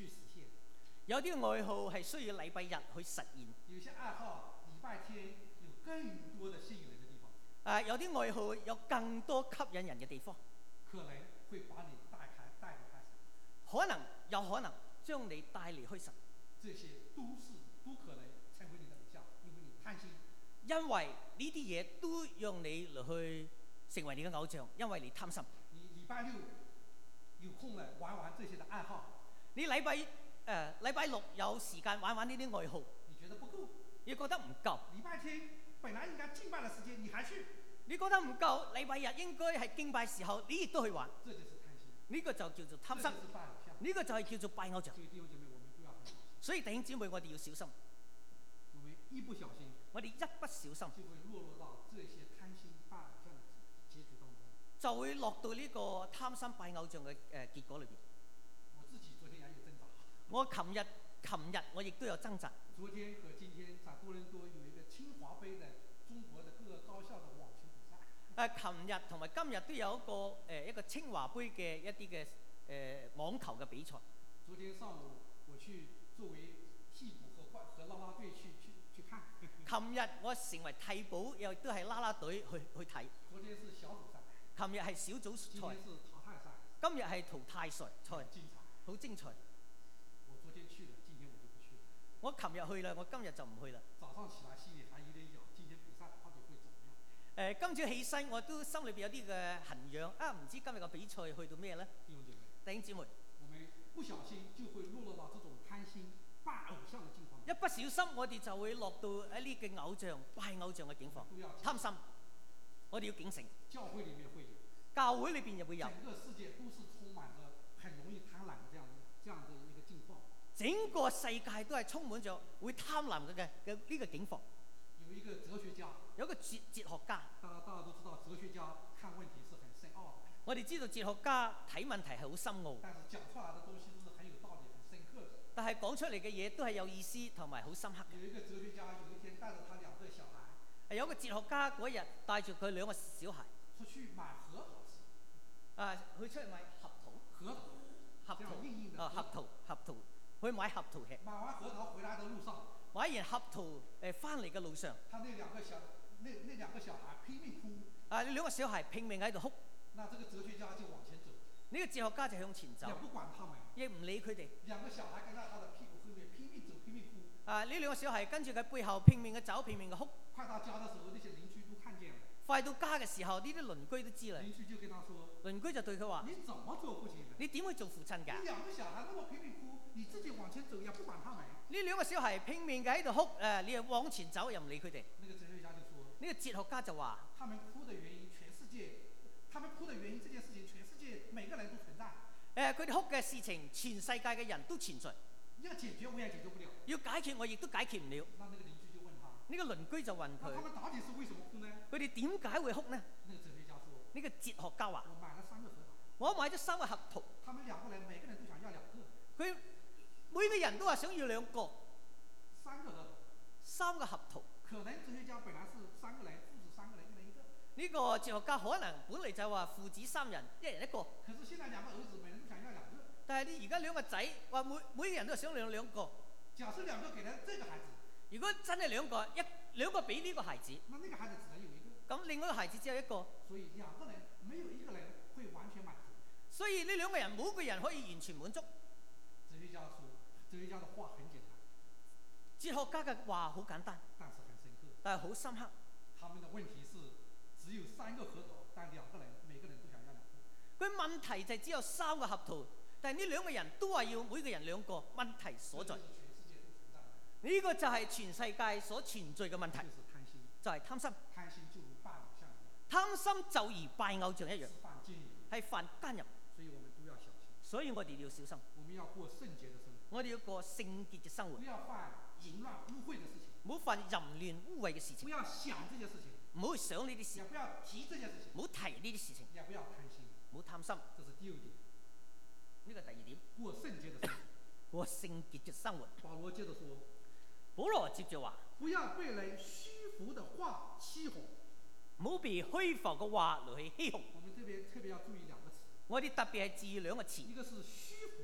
去實現。 有啲愛好係需要禮拜日去實現。 有些愛好禮拜天有更多的吸引人的地方。 啊，有啲愛好有更多吸引人嘅地方， 可能會把你帶開帶離開神。 可能有可能將你帶離開神。 這些都是都可能成為你的偶像，因為你貪心。 因為呢啲嘢都讓你嚟去成為你嘅偶像，因為你貪心。 你禮拜六有空了玩玩這些的愛好， 你禮拜誒禮拜六有時間玩玩呢啲愛好， 你覺得不夠， 你覺得唔夠。 禮拜天本來應該敬拜的時間，你還去， 你覺得唔夠，禮拜日應該係敬拜時候，你亦都去玩。 這就是貪心。 呢個就叫做貪心。 這就是拜偶像。 呢個就係叫做拜偶像。 所以弟兄姐妹，我們都要很小心。 所以弟兄姊妹，我哋要小心。 我們一不小心， 我哋一不小心就會落入到這些貪心拜偶像的結局當中， 就會落到呢個貪心拜偶像嘅誒結果裏邊。 我自己昨天也有掙扎。 我琴日琴日我亦都有掙扎。 昨天和今天在多倫多有一個清華杯的中國的各個高校的網球比賽。 誒，琴日同埋今日都有一個誒、呃、一個清華杯嘅一啲嘅誒網球嘅比賽。 昨天上午我去作為替補和冠和啦啦隊去去去看。 琴日我成為替補，又都係啦啦隊去去睇。 昨天是小組賽。 琴日係小組賽。 今天是淘汰賽。 今日係淘汰賽賽。 精彩。 好精彩。 我昨天去了，今天我就不去了。 我琴日去啦，我今日就唔去啦。 早上起來心裡還有點癢，今天比賽到底會怎麼樣？ 誒、呃，今朝起身我都心裏邊有啲嘅痕癢啊！唔知今日個比賽去到咩咧？ 弟兄姐妹， 弟兄姊妹， 我們不小心就會落入到這種貪心拜偶像嘅境況。 一不小心我哋就會落到喺呢個偶像拜偶像嘅境況，貪心。我哋要警醒。 教會裡面會有， 教會裏邊又會有。 整個世界都是充滿着很容易貪婪嘅這樣這樣的一個境況。 整個世界都係充滿咗會貪婪嘅嘅呢個境況。 有一個哲學家， 有一個哲哲學家。 大家大家都知道，哲學家看問題是很深奧的。 我哋知道哲學家睇問題係好深奧， 但是講出來的東西都是很有道理、很深刻的。 但係講出嚟嘅嘢都係有意思同埋好深刻嘅。 有一個哲學家有一天帶着他兩個小孩， 係有個哲學家嗰日帶住佢兩個小孩出去買核桃吃。 啊，去出去買核桃。 核桃。 核桃。 硬硬的。 啊，核桃，核桃，去買核桃吃。 買完核桃回來的路上， 買完核桃誒翻嚟嘅路上， 他那兩個小那那兩個小孩拼命哭。 啊，兩個小孩拼命喺度哭。 那這個哲學家就往前走。 呢個哲學家就向前走。 也不管他們。 亦唔理佢哋。 兩個小孩跟在他的屁股後面拼命走，拼命哭。 啊，呢兩個小孩跟住佢背後拼命嘅走，拼命嘅哭。 快到家的時候，那些鄰居都看見了。 快到家嘅時候，呢啲鄰居都知啦。 鄰居就跟他說： 鄰居就對佢話： 你怎麼做父親的？ 你點會做父親㗎？ 你兩個小孩那麼拼命哭，你自己往前走也不管他們。 呢兩個小孩拼命嘅喺度哭，誒、啊，你又往前走又唔理佢哋。 那個哲學家就說： 呢個哲學家就話： 他們哭的原因，全世界，他們哭的原因，這件事情，全世界每個人都存在。 誒，佢哋哭嘅事情，全世界嘅人都存在。 要解決我也解決不了。 要解決我亦都解決唔了。 那那個鄰居就問他： 呢個鄰居就問佢： 他們到底是為什麼哭呢？ 佢哋點解會哭呢？ 那個哲學家說： 呢個哲學家話： 我買了三個核桃。 我買咗三個核桃。 他們兩個人每個人都想要兩個。 佢每個人都話想要兩個。 三個核桃。 三個核桃。 可能哲學家本來是三個人，父子三個人，一人一個。 呢個哲學家可能本嚟就話父子三人，一人一個。 可是現在兩個兒子每人都想要兩個。 但係你而家兩個仔話每每個人都係想兩兩個。 假設兩個給了這個孩子， 如果真係兩個，一兩個俾呢個孩子， 那那個孩子只能有一個。 咁另外一個孩子只有一個。 所以兩個人沒有一個人會完全滿足。 所以呢兩個人冇個人可以完全滿足。 哲學家說，哲學家的話很簡單。 哲學家嘅話好簡單， 但是很深刻。 但係好深刻。 他們的問題是只有三個核桃，但兩個人每個人都想要兩個。 佢問題就係只有三個核桃，但係呢兩個人都話要每個人兩個。問題所在。呢個就係全世界所存在嘅問題。 就是貪心。 就係貪心。 貪心就如拜偶像一樣。 貪心就如拜偶像一樣。 是犯奸淫。 係犯奸淫。 所以我們都要小心。 所以我哋要小心。 我們要過聖潔的生活。 我哋要過聖潔嘅生活。 不要犯淫亂污穢的事情。 唔好犯淫亂污穢嘅事情。 不要想這些事情。 唔好想呢啲事。 也不要提這些事情。 唔好提呢啲事情。 也不要貪心。 唔好貪心。 這是第二點。 呢個第二點。 過聖潔的生活。 過聖潔嘅生活。 保羅接着說。 保羅接着話： 不要被人虛浮的話欺哄。 唔好被虛浮嘅話嚟去欺哄。 我們這邊特別要注意兩個詞。 我哋特別係注意兩個詞。 一個是虛浮，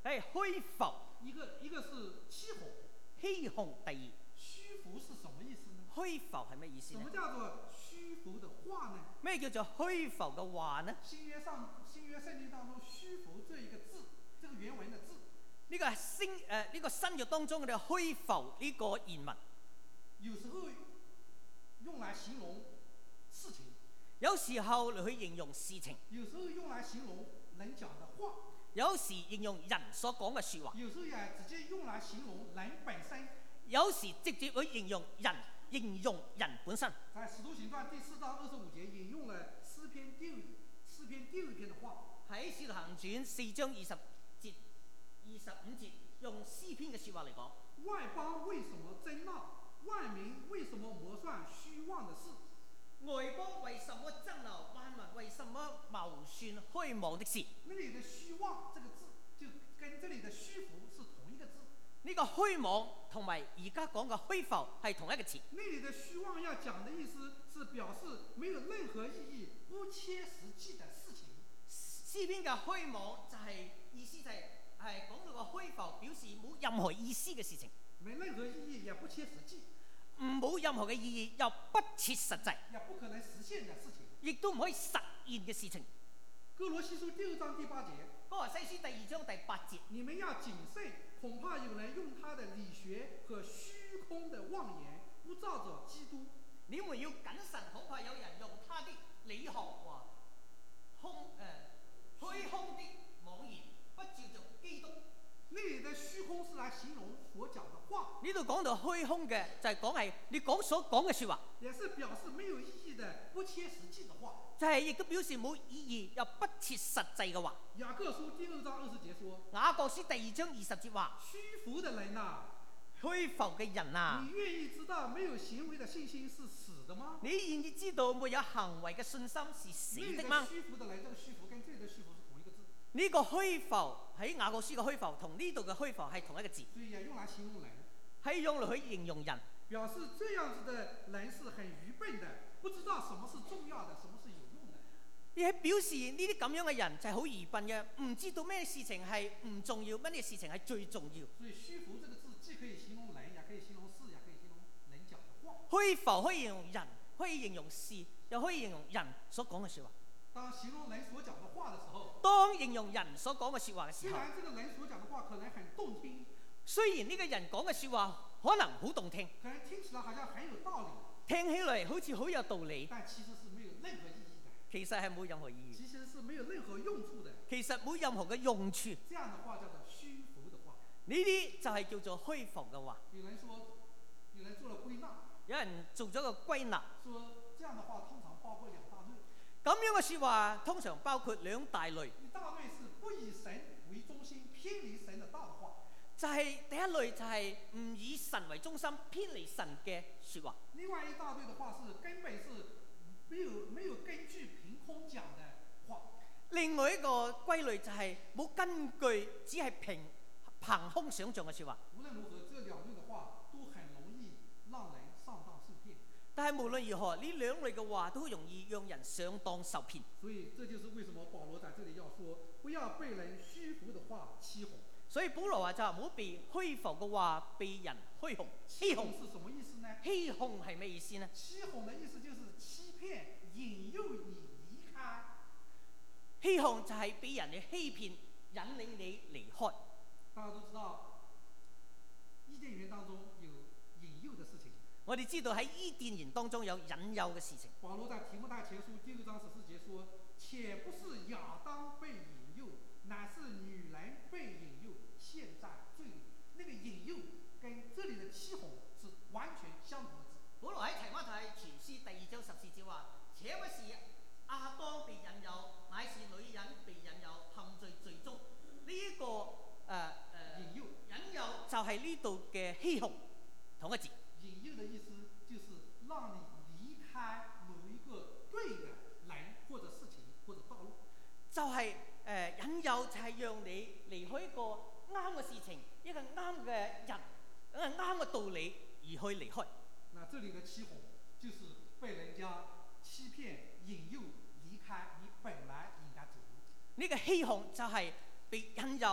係虛浮， 一個一個是欺哄。 欺哄第二。 虛浮是什麼意思呢？ 虛浮係咩意思呢？ 什麼叫做虛浮的話呢？ 咩叫做虛浮嘅話呢？ 新約上新約聖經當中虛浮這一個字，這個原文的字， 呢個係新誒呢個新約當中嘅虛浮呢個原文， 有時候用來形容事情， 有時候嚟去形容事情， 有時候用來形容人講的話， 有時形容人所講嘅説話， 有時候也直接用來形容人本身。 有時直接去形容人，形容人本身。 在《使徒行傳》第四章二十五節引用了詩篇第詩篇第二篇的話。 喺《使徒行傳》四章二十節、二十五節，用詩篇嘅説話嚟講： 外邦為什麼爭鬧？萬民為什麼謀算虛妄的事？ 外邦為什麼爭鬧？萬民為什麼謀算虛妄的事？ 那裡的虛妄這個字，就跟這裡的虛浮是同一個字。 呢個虛妄同埋而家講嘅虛浮係同一個詞。 那裡的虛妄要講的意思是表示沒有任何意義、不切實際的事情。 詩篇嘅虛妄就係、是、意思就係係講到個虛浮，表示冇任何意思嘅事情， 沒任何意義，也不切實際。 唔冇任何嘅意義，又不切實際， 也不可能實現的事情， 亦都唔可以實現嘅事情。 歌羅西書第二章第八節， 歌羅西書第二章第八節， 你們要謹慎，恐怕有人用他的理學和虛空的妄言，不照着基督。 你們要謹慎，恐怕有人用他的理學和空誒虛空的妄言，不照着基督。 那裡的虛空是來形容所講的話。 呢度講到虛空嘅，就係講係你講所講嘅説話， 也是表示沒有意義的、不切實際的話。 就係亦都表示冇意義又不切實際嘅話。 雅各書第二章二十節說： 雅各書第二章二十節話： 虛浮的人啊， 虛浮嘅人啊， 你願意知道沒有行為的信心是死的嗎？ 你願意知道沒有行為嘅信心是死的嗎？ 虛浮的人，這個虛浮跟這裡的虛浮是同一個字。 呢個虛浮喺雅各書嘅虛浮同呢度嘅虛浮係同一個字， 所以也用來形容人， 係用嚟去形容人， 表示這樣子的人是很愚笨的，不知道什麼是重要的，什麼是有用的。 而係表示呢啲咁樣嘅人就係好愚笨嘅，唔知道咩事情係唔重要，乜嘢事情係最重要。 所以虛浮這個字既可以形容人，也可以形容事，也可以形容人講的話。 虛浮可以形容人，可以形容事，又可以形容人所講嘅説話。 當形容人所講的話的時候， 當形容人所講嘅説話嘅時候， 雖然這個人所講的話可能很動聽， 雖然呢個人講嘅説話可能好動聽， 可能聽起來好像很有道理， 聽起嚟好似好有道理， 但其實是沒有任何意義的。 其實係冇任何意義， 其實是沒有任何用處的。 其實冇任何嘅用處。 這樣的話叫做虛浮的話。 呢啲就係叫做虛浮嘅話。 有人說，有人做了歸納， 有人做咗個歸納， 說這樣的話通常包括兩大類。 咁樣嘅説話通常包括兩大類。 一大類是不以神為中心、偏離神的道的話。 就係第一類就係唔以神為中心、偏離神嘅説話。 另外一大類的話是根本是沒有沒有根據、憑空講的話。 另外一個歸類就係冇根據，只係憑憑空想像嘅説話。 無論如何，這兩類的話都很容易讓人上當受騙。 但係無論如何，呢兩類嘅話都容易讓人上當受騙。 所以這就是為什麼保羅在這裡要說，不要被人虛浮的話欺哄。 所以保羅話就唔好被虛浮嘅話被人虛哄。 欺哄是什麼意思呢？ 欺哄係咩意思呢？ 欺哄的意思就是欺騙、引誘你離開。 欺哄就係俾人嘅欺騙，引領你離開。 大家都知道，伊甸園當中有引誘的事情。 我哋知道喺伊甸園當中有引誘嘅事情。 保羅在提摩太前書第六章十四節說：且不是亞當被引誘，乃是女人被引誘，陷在罪裏。那個引誘跟這裡的欺哄是完全相同的字。 保羅喺提摩太前書第二章十四節話：且不是亞當被引誘，乃是女人被引誘，陷在罪中。呢、這、一個誒誒、呃呃、 引誘， 引誘就係呢度嘅欺哄，同一個字。 引誘的意思就是讓你離開某一個對的人或者事情或者道路。 就係、是、誒、呃、引誘就係讓你離開一個啱嘅事情，一個啱嘅人，一個啱嘅道理而去離開。 那這裡的欺哄就是被人家欺騙、引誘離開你本來應該走路。 呢個欺哄就係被引誘，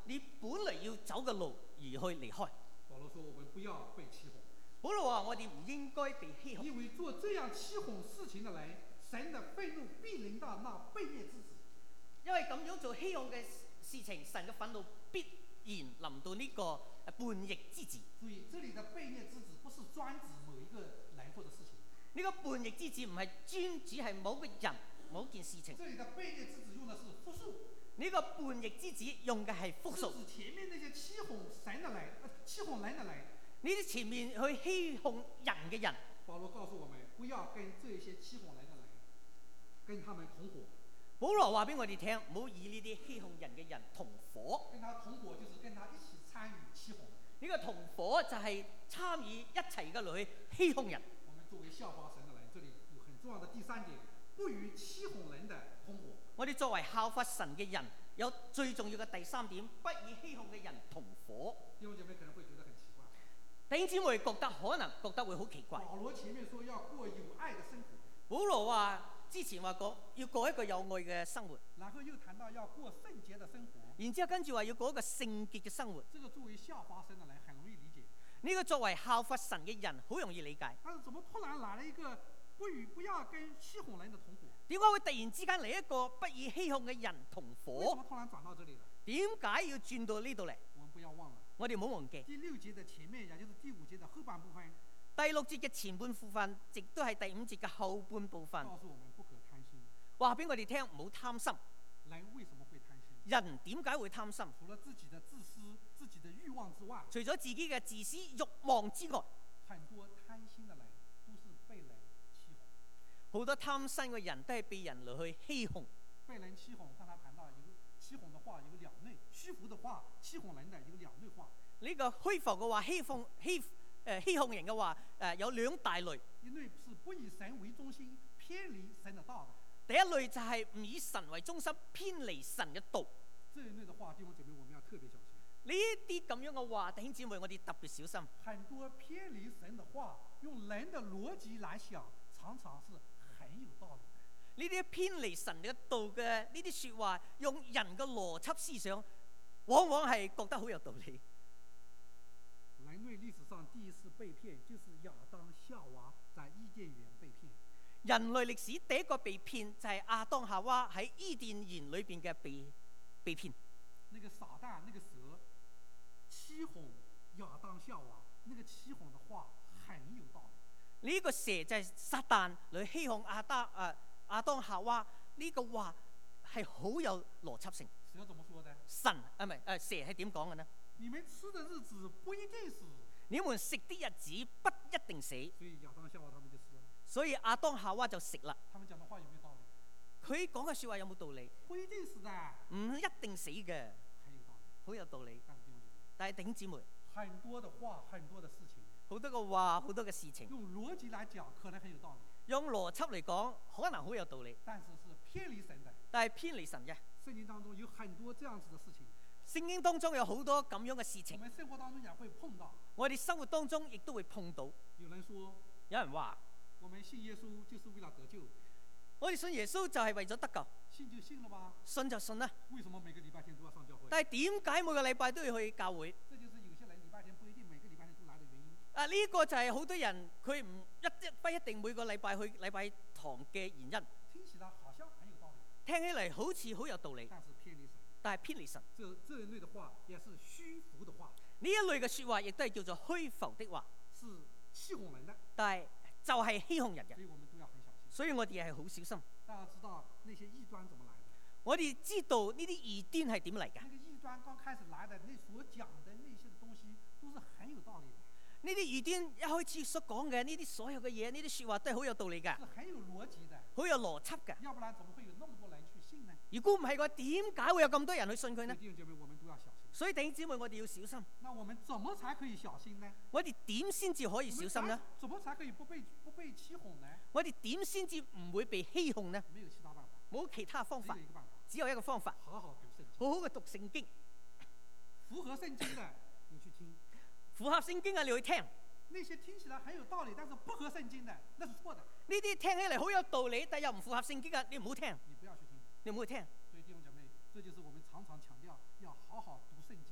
你本嚟要走嘅路而去離開。 保羅說：我們不要被欺哄， 保羅話：我哋唔應該被欺哄， 因為做這樣欺哄事情的人，神的憤怒必臨到那悖逆之子。 因為咁樣做欺哄嘅事情，神嘅憤怒必然臨到呢個叛逆之子。 注意，這裡的悖逆之子不是專指某一個人或者事情。 呢個叛逆之子唔係專指係某個人、某件事情。 這裡的悖逆之子用的是複數。 呢個叛逆之子用嘅係複數。 是指前面那些欺哄神的人、呃、欺哄人的人。 呢啲前面去欺哄人嘅人。 保羅告訴我們，不要跟這些欺哄人的人，跟他們同伙。 保羅話俾我哋聽，唔好以呢啲欺哄人嘅人同伙。 跟他同伙就是跟他一起參與欺哄。 呢個同伙就係參與一齊嘅去欺哄人。 我們作為效法神的人，這裡有很重要的第三點，不與欺哄人的同伙。 我哋作為效法神嘅人，有最重要嘅第三點，不與欺哄嘅人同伙。 弟兄姐妹可能會覺得很奇怪。 弟兄姊妹覺得可能覺得會好奇怪。 保羅前面說要過有愛的生活。 保羅話之前話講要過一個有愛嘅生活， 然後又談到要過聖潔的生活。 然之後跟住話要過一個聖潔嘅生活。 這個作為效法神的人很容易理解。 呢個作為效法神嘅人好容易理解。 但是怎麼突然來了一個不與不要跟欺哄人的同伙？ 點解會突然之間嚟一個不以欺哄嘅人同伙？ 為什麼突然轉到這裡了？ 點解要轉到呢度嚟？ 我們不要忘了， 我哋唔好忘記第六節的前面，也就是第五節的後半部分。 第六節嘅前半部分，亦都係第五節嘅後半部分。 告訴我們不可貪心。 話俾我哋聽，唔好貪心。 人為什麼會貪心？ 人點解會貪心？ 除了自己的自私、自己的慾望之外， 除咗自己嘅自私慾望之外， 很多貪心的人都是被人欺哄。 好多貪心嘅人都係被人嚟去欺哄。 被人欺哄，剛才談到有欺哄的話有兩類，虛浮的話欺哄人的有兩類話。 呢個虛浮嘅話欺哄欺誒欺哄人嘅話誒有兩大類。 一類是不以神為中心，偏離神的道的。 第一類就係唔以神為中心，偏離神嘅道。 這一類的話，弟兄姐妹，我們要特別小心。 呢啲咁樣嘅話，弟兄姊妹，我哋特別小心。 很多偏離神的話，用人的邏輯來想，常常是很有道理的。 呢啲偏離神嘅道嘅呢啲説話，用人嘅邏輯思想，往往係覺得好有道理。 人類歷史上第一次被騙，就是亞當夏娃在伊甸園被騙。 人類歷史第一個被騙就係亞當夏娃喺伊甸園裏邊嘅被被騙。 那個撒旦，那個蛇欺哄亞當夏娃，那個欺哄的話很有道理。 呢個蛇就係撒旦嚟欺哄亞當誒亞當夏娃，呢個話係好有邏輯性。 蛇怎麼說的？ 神啊唔係誒蛇係點講嘅呢？ 你們吃的日子不一定死。 你們食的日子不一定死。 所以亞當夏娃他們就吃了。 所以亞當夏娃就食啦。 他們講的話有沒有道理？ 佢講嘅説話有冇道理？ 不一定死的。 唔一定死嘅。 很有道理。 好有道理。但係弟兄姊妹， 很多的話，很多的事情， 好多嘅話，好多嘅事情， 用邏輯來講，可能很有道理。 用邏輯嚟講，可能好有道理。 但是是偏離神的。 但係偏離神嘅。 聖經當中有很多這樣子的事情。 聖經當中有好多咁樣嘅事情。 我們生活當中也會碰到。 我哋生活當中亦都會碰到。 有人說， 有人話， 我們信耶穌就是為了得救。 我哋信耶穌就係為咗得救。 信就信了吧。 信就信啦。 為什麼每個禮拜天都要上教會？ 但係點解每個禮拜都要去教會？ 這就是有些人禮拜天不一定每個禮拜天都來的原因。 啊，呢個就係好多人佢唔一不一定每個禮拜去禮拜堂嘅原因。 聽起來好像很有道理。 聽起嚟好似好有道理。 但是偏離神。 但係偏離神。 這這一類的話也是虛浮的話。 呢一類嘅説話亦都係叫做虛浮的話。 是欺哄人的。 但係就係欺哄人嘅。 所以我們都要很小心。 所以我哋係好小心。 大家知道那些異端怎麼來的？ 我哋知道呢啲異端係點嚟㗎？ 那個異端剛開始來的，那所講的那些東西都是很有道理的。 呢啲異端一開始所講嘅呢啲所有嘅嘢，呢啲説話都係好有道理㗎。 是很有邏輯的。 好有邏輯㗎。 要不然怎麼會有那麼多人去信呢？ 如果唔係嘅話，點解會有咁多人去信佢呢？ 弟兄姐妹，我們都要小心。 所以弟兄姊妹，我哋要小心。 那我們怎麼才可以小心呢？ 我哋點先至可以小心呢？ 怎麼才可以不被不被欺哄呢？ 我哋點先至唔會被欺哄呢？ 沒有其他辦法。 冇其他方法。 只有一個辦法。 只有一個方法。 好好讀聖經。 好好嘅讀聖經。 符合聖經的，你去聽。 符合聖經嘅，你去聽。 那些聽起來很有道理，但是不合聖經的，那是錯的。 呢啲聽起嚟好有道理，但又唔符合聖經嘅，你唔好聽。 你不要去聽。 你唔好聽。 所以弟兄姐妹，這就是我們常常強調要好好讀聖經。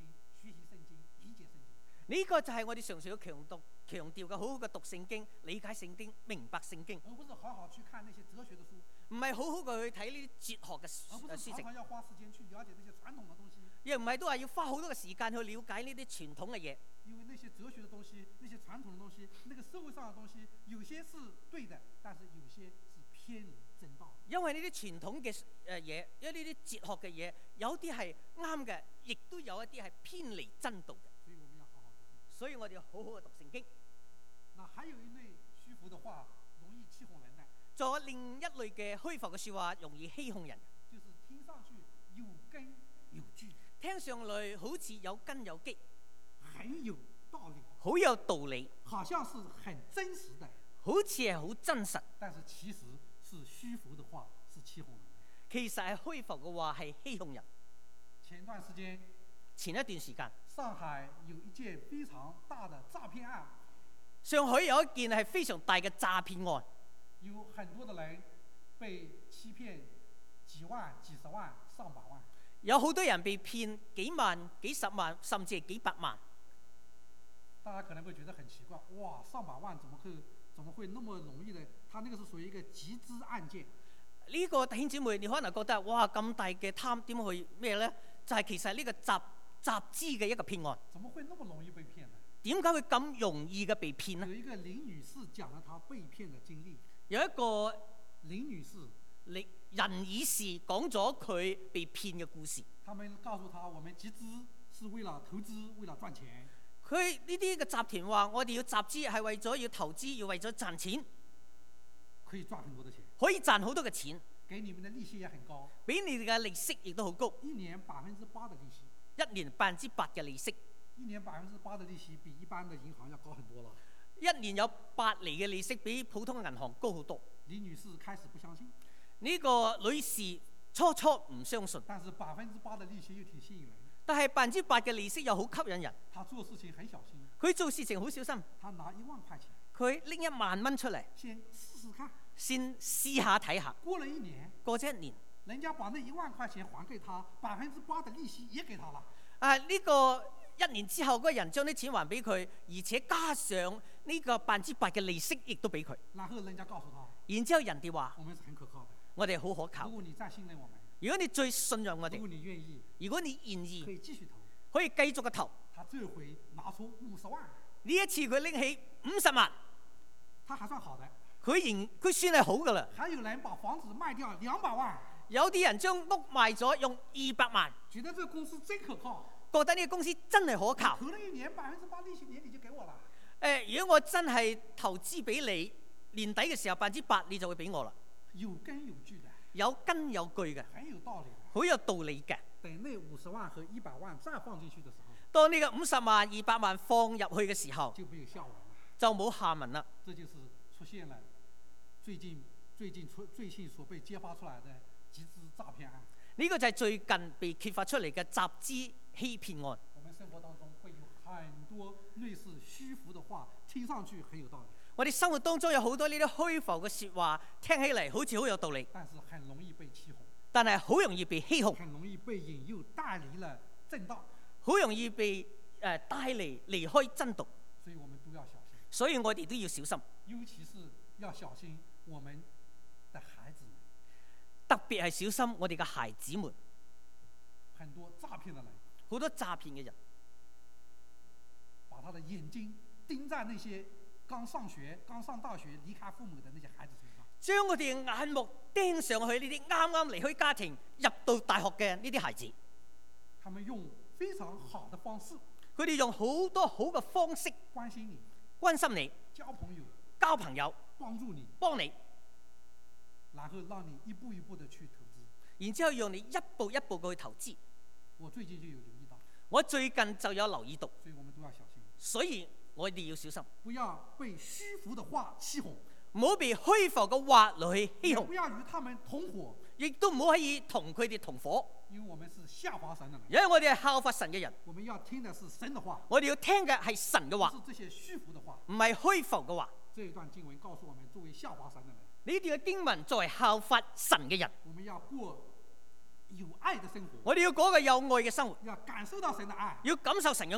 呢個就係我哋常常要強調強調嘅，好好嘅讀聖經、理解聖經、明白聖經， 而不是好好去看那些哲學的書， 唔係好好嘅去睇呢啲哲學嘅而不誒書籍， 是常常要花時間去了解那些傳統的東西。 亦唔係都話要花好多嘅時間去了解呢啲傳統嘅嘢。 因為那些哲學的東西，那些傳統的東西，那個社會上的東西，有些是對的，但是有些是偏離正道。 因為呢啲傳統嘅誒嘢，因為呢啲哲學嘅嘢，有啲係啱嘅，亦都有一啲係偏離真道嘅。 所以我們要好好讀經。 所以我哋要好好嘅讀聖經。 那還有一類虛浮的話，容易欺哄人的， 仲有另一類嘅虛浮嘅説話，容易欺哄人， 就是聽上去有根有據， 聽上嚟好似有根有基， 很有道理， 好有道理， 好像是很真實的， 好似係好真實， 但是其實是虛浮的話，是欺哄人的。 其實係虛浮嘅話係欺哄人。 前段時間， 前一段時間， 上海有一件非常大的詐騙案， 上海有一件係非常大嘅詐騙案， 有很多的人被欺騙幾萬、幾十萬、上百萬。 有好多人被騙幾萬、幾十萬，甚至係幾百萬。 大家可能會覺得很奇怪，哇，上百萬怎麼會怎麼會那麼容易的？他那個是屬於一個集資案件。 呢個弟兄姊妹，你可能覺得哇咁大嘅貪點去咩呢？就係、是、其實呢個集集資嘅一個騙案。 怎麼會那麼容易被騙呢？ 點解會咁容易嘅被騙呢？ 有一個林女士講了她被騙的經歷。 有一個林女士， 人以事講咗佢被騙嘅故事。 他們告訴她，我們集資是為了投資，為了賺錢。 佢呢啲嘅集團話：我哋要集資係為咗要投資，要為咗賺錢， 可以賺很多的錢， 可以賺好多嘅錢， 給你們的利息也很高， 俾你哋嘅利息亦都好高， 一年百分之八的利息。 一年百分之八嘅利息， 一年百分之八的利息比一般的銀行要高很多了。 一年有八厘嘅利息，比普通嘅銀行高好多。 李女士開始不相信， 呢個女士初初唔相信， 但是百分之八的利息又挺吸引人。 但係百分之八嘅利息又好吸引人。 她做事情很小心， 佢做事情好小心， 她拿一萬塊錢， 佢拎一萬蚊出嚟， 先試試看， 先試下睇下。 過了一年， 過咗一年， 人家把那一萬塊錢還給她，百分之八的利息也給她了。 啊！呢、這個一年之後，嗰個人將啲錢還俾佢，而且加上呢個百分之八嘅利息，亦都俾佢。 然後人家告訴她， 然之後人哋話： 我們是很可靠的， 我哋好可靠。 如果你再信任我們， 如果你最信任我哋， 如果你願意， 如果你願意， 可以繼續投。 可以繼續嘅投。 他這回拿出五十萬， 呢一次佢拎起五十萬， 他還算好的。 佢仍佢算係好㗎啦。 還有人把房子賣掉兩百萬， 有啲人將屋賣咗，用二百萬， 覺得這個公司真可靠， 覺得呢個公司真係可靠。 投了一年百分之八利息，年底就給我了。 誒、呃，如果我真係投資俾你，年底嘅時候百分之八你就會俾我啦。 有根有據的， 有根有據嘅， 很有道理， 好有道理嘅。 等那五十萬和一百萬再放進去的時候， 當呢個五十萬、二百萬放入去嘅時候， 就沒有下文了， 就冇下文啦。 這就是出現了最近最近出最近所被揭發出來的集資詐騙案。 呢個就係最近被揭發出嚟嘅集資欺騙案。 我們生活當中會有很多類似虛浮的話，聽上去很有道理， 我哋生活當中有好多呢啲虛浮嘅説話，聽起嚟好似好有道理， 但是很容易被欺哄， 但係好容易被欺哄， 很容易被引誘帶離了正道， 好容易被誒、呃、帶離離開真道。 所以我們都要小心， 所以我哋都要小心， 尤其是要小心我們的孩子們， 特別係小心我哋嘅孩子們。 很多詐騙的人， 好多詐騙嘅人， 把他的眼睛盯在那些剛上學、剛上大學、離開父母的那些孩子身上， 將我哋嘅眼目盯上去呢啲啱啱離開家庭入到大學嘅呢啲孩子。 他們用非常好的方式， 佢哋用好多好嘅方式關心你、 關心你、 交朋友、 交朋友、 幫助你、 幫你， 然後讓你一步一步的去投資。 然之後讓你一步一步嘅去投資。 我最近就有留意到， 我最近就有留意到， 所以我們都要小心， 所以我哋要小心， 不要被虛浮的話欺哄， 唔好被虛浮嘅話嚟去欺哄也不，要與他們同伙， 亦都唔好可以同佢哋同伙， 因為我們是效法神的人， 因為我哋係效法神嘅人， 我們要聽的是神的話， 我哋要聽嘅係神嘅話， 不是這些虛浮的話。 唔係虛浮嘅話。 這一段經文告訴我們，作為效法神的人， 呢段嘅經文作為效法神嘅人， 我們要過有愛的生活， 我哋要過一個有愛嘅生活， 要感受到神的愛， 要感受神嘅愛，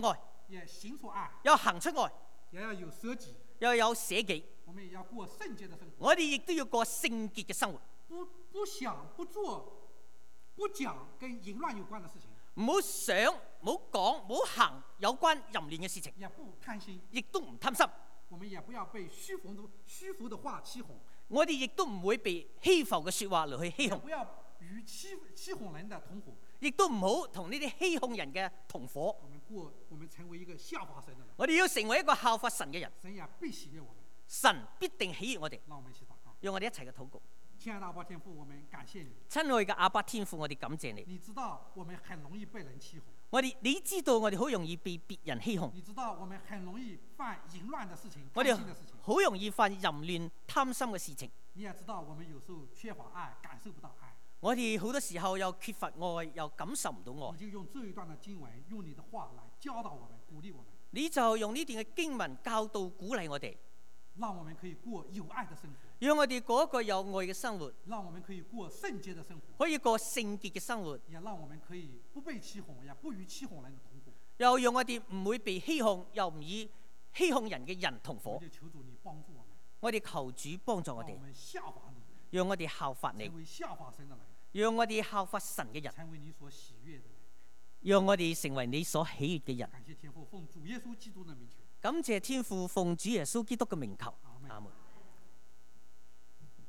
也行出愛， 又行出愛， 也要有捨己， 又有捨己。 我們也要過聖潔的生活。 我哋亦都要過聖潔嘅生活， 不不想不做不講跟淫亂有關的事情， 唔好想，唔好講，唔好行有關淫亂嘅事情， 也不貪心， 亦都唔貪心。 我們也不要被虛浮的虛浮的話欺哄， 我哋亦都唔會被欺浮嘅說話嚟去欺哄， 也不要與欺欺哄人的同伙， 亦都唔好同呢啲欺哄人嘅同伙。 我們過我們成為一個效法神的人， 我哋要成為一個效法神嘅人， 神也必喜悅我們。 神必定喜悅我哋。 讓我們一起禱告。 讓我哋一齊嘅禱告。 親愛的阿爸天父，我們感謝你。 親愛嘅阿爸天父，我哋感謝你。 你知道我們很容易被人欺哄， 我哋你知道我哋好容易被別人欺哄， 你知道我們很容易犯淫亂的事情、 我哋貪心的事情。 好容易犯淫亂貪心嘅事情。 你也知道我們有時候缺乏愛，感受不到愛。 我哋好多時候又缺乏愛，又感受唔到愛。 你就用這一段的經文，用你的話來教導我們、鼓勵我們， 你就用呢段嘅經文教導、鼓勵我哋， 讓我們可以過有愛的生活， 讓我哋過一個有愛嘅生活， 讓我們可以過聖潔的生活， 可以過聖潔嘅生活， 也讓我們可以不被欺哄，也不與欺哄人的同伙。 又讓我哋唔會被欺哄，又唔以欺哄人嘅人同伙。 我就求主你幫助我們， 我哋求主幫助我哋讓我，們效法你， 讓我哋效法你成，為效法神的人， 讓我哋效法神嘅人， 成為你所喜悅的人。 讓我哋成為你所喜悅嘅人。 感謝天父，奉主耶穌基督的名求。 感謝天父，奉主耶穌基督嘅名求。 阿門。 阿門。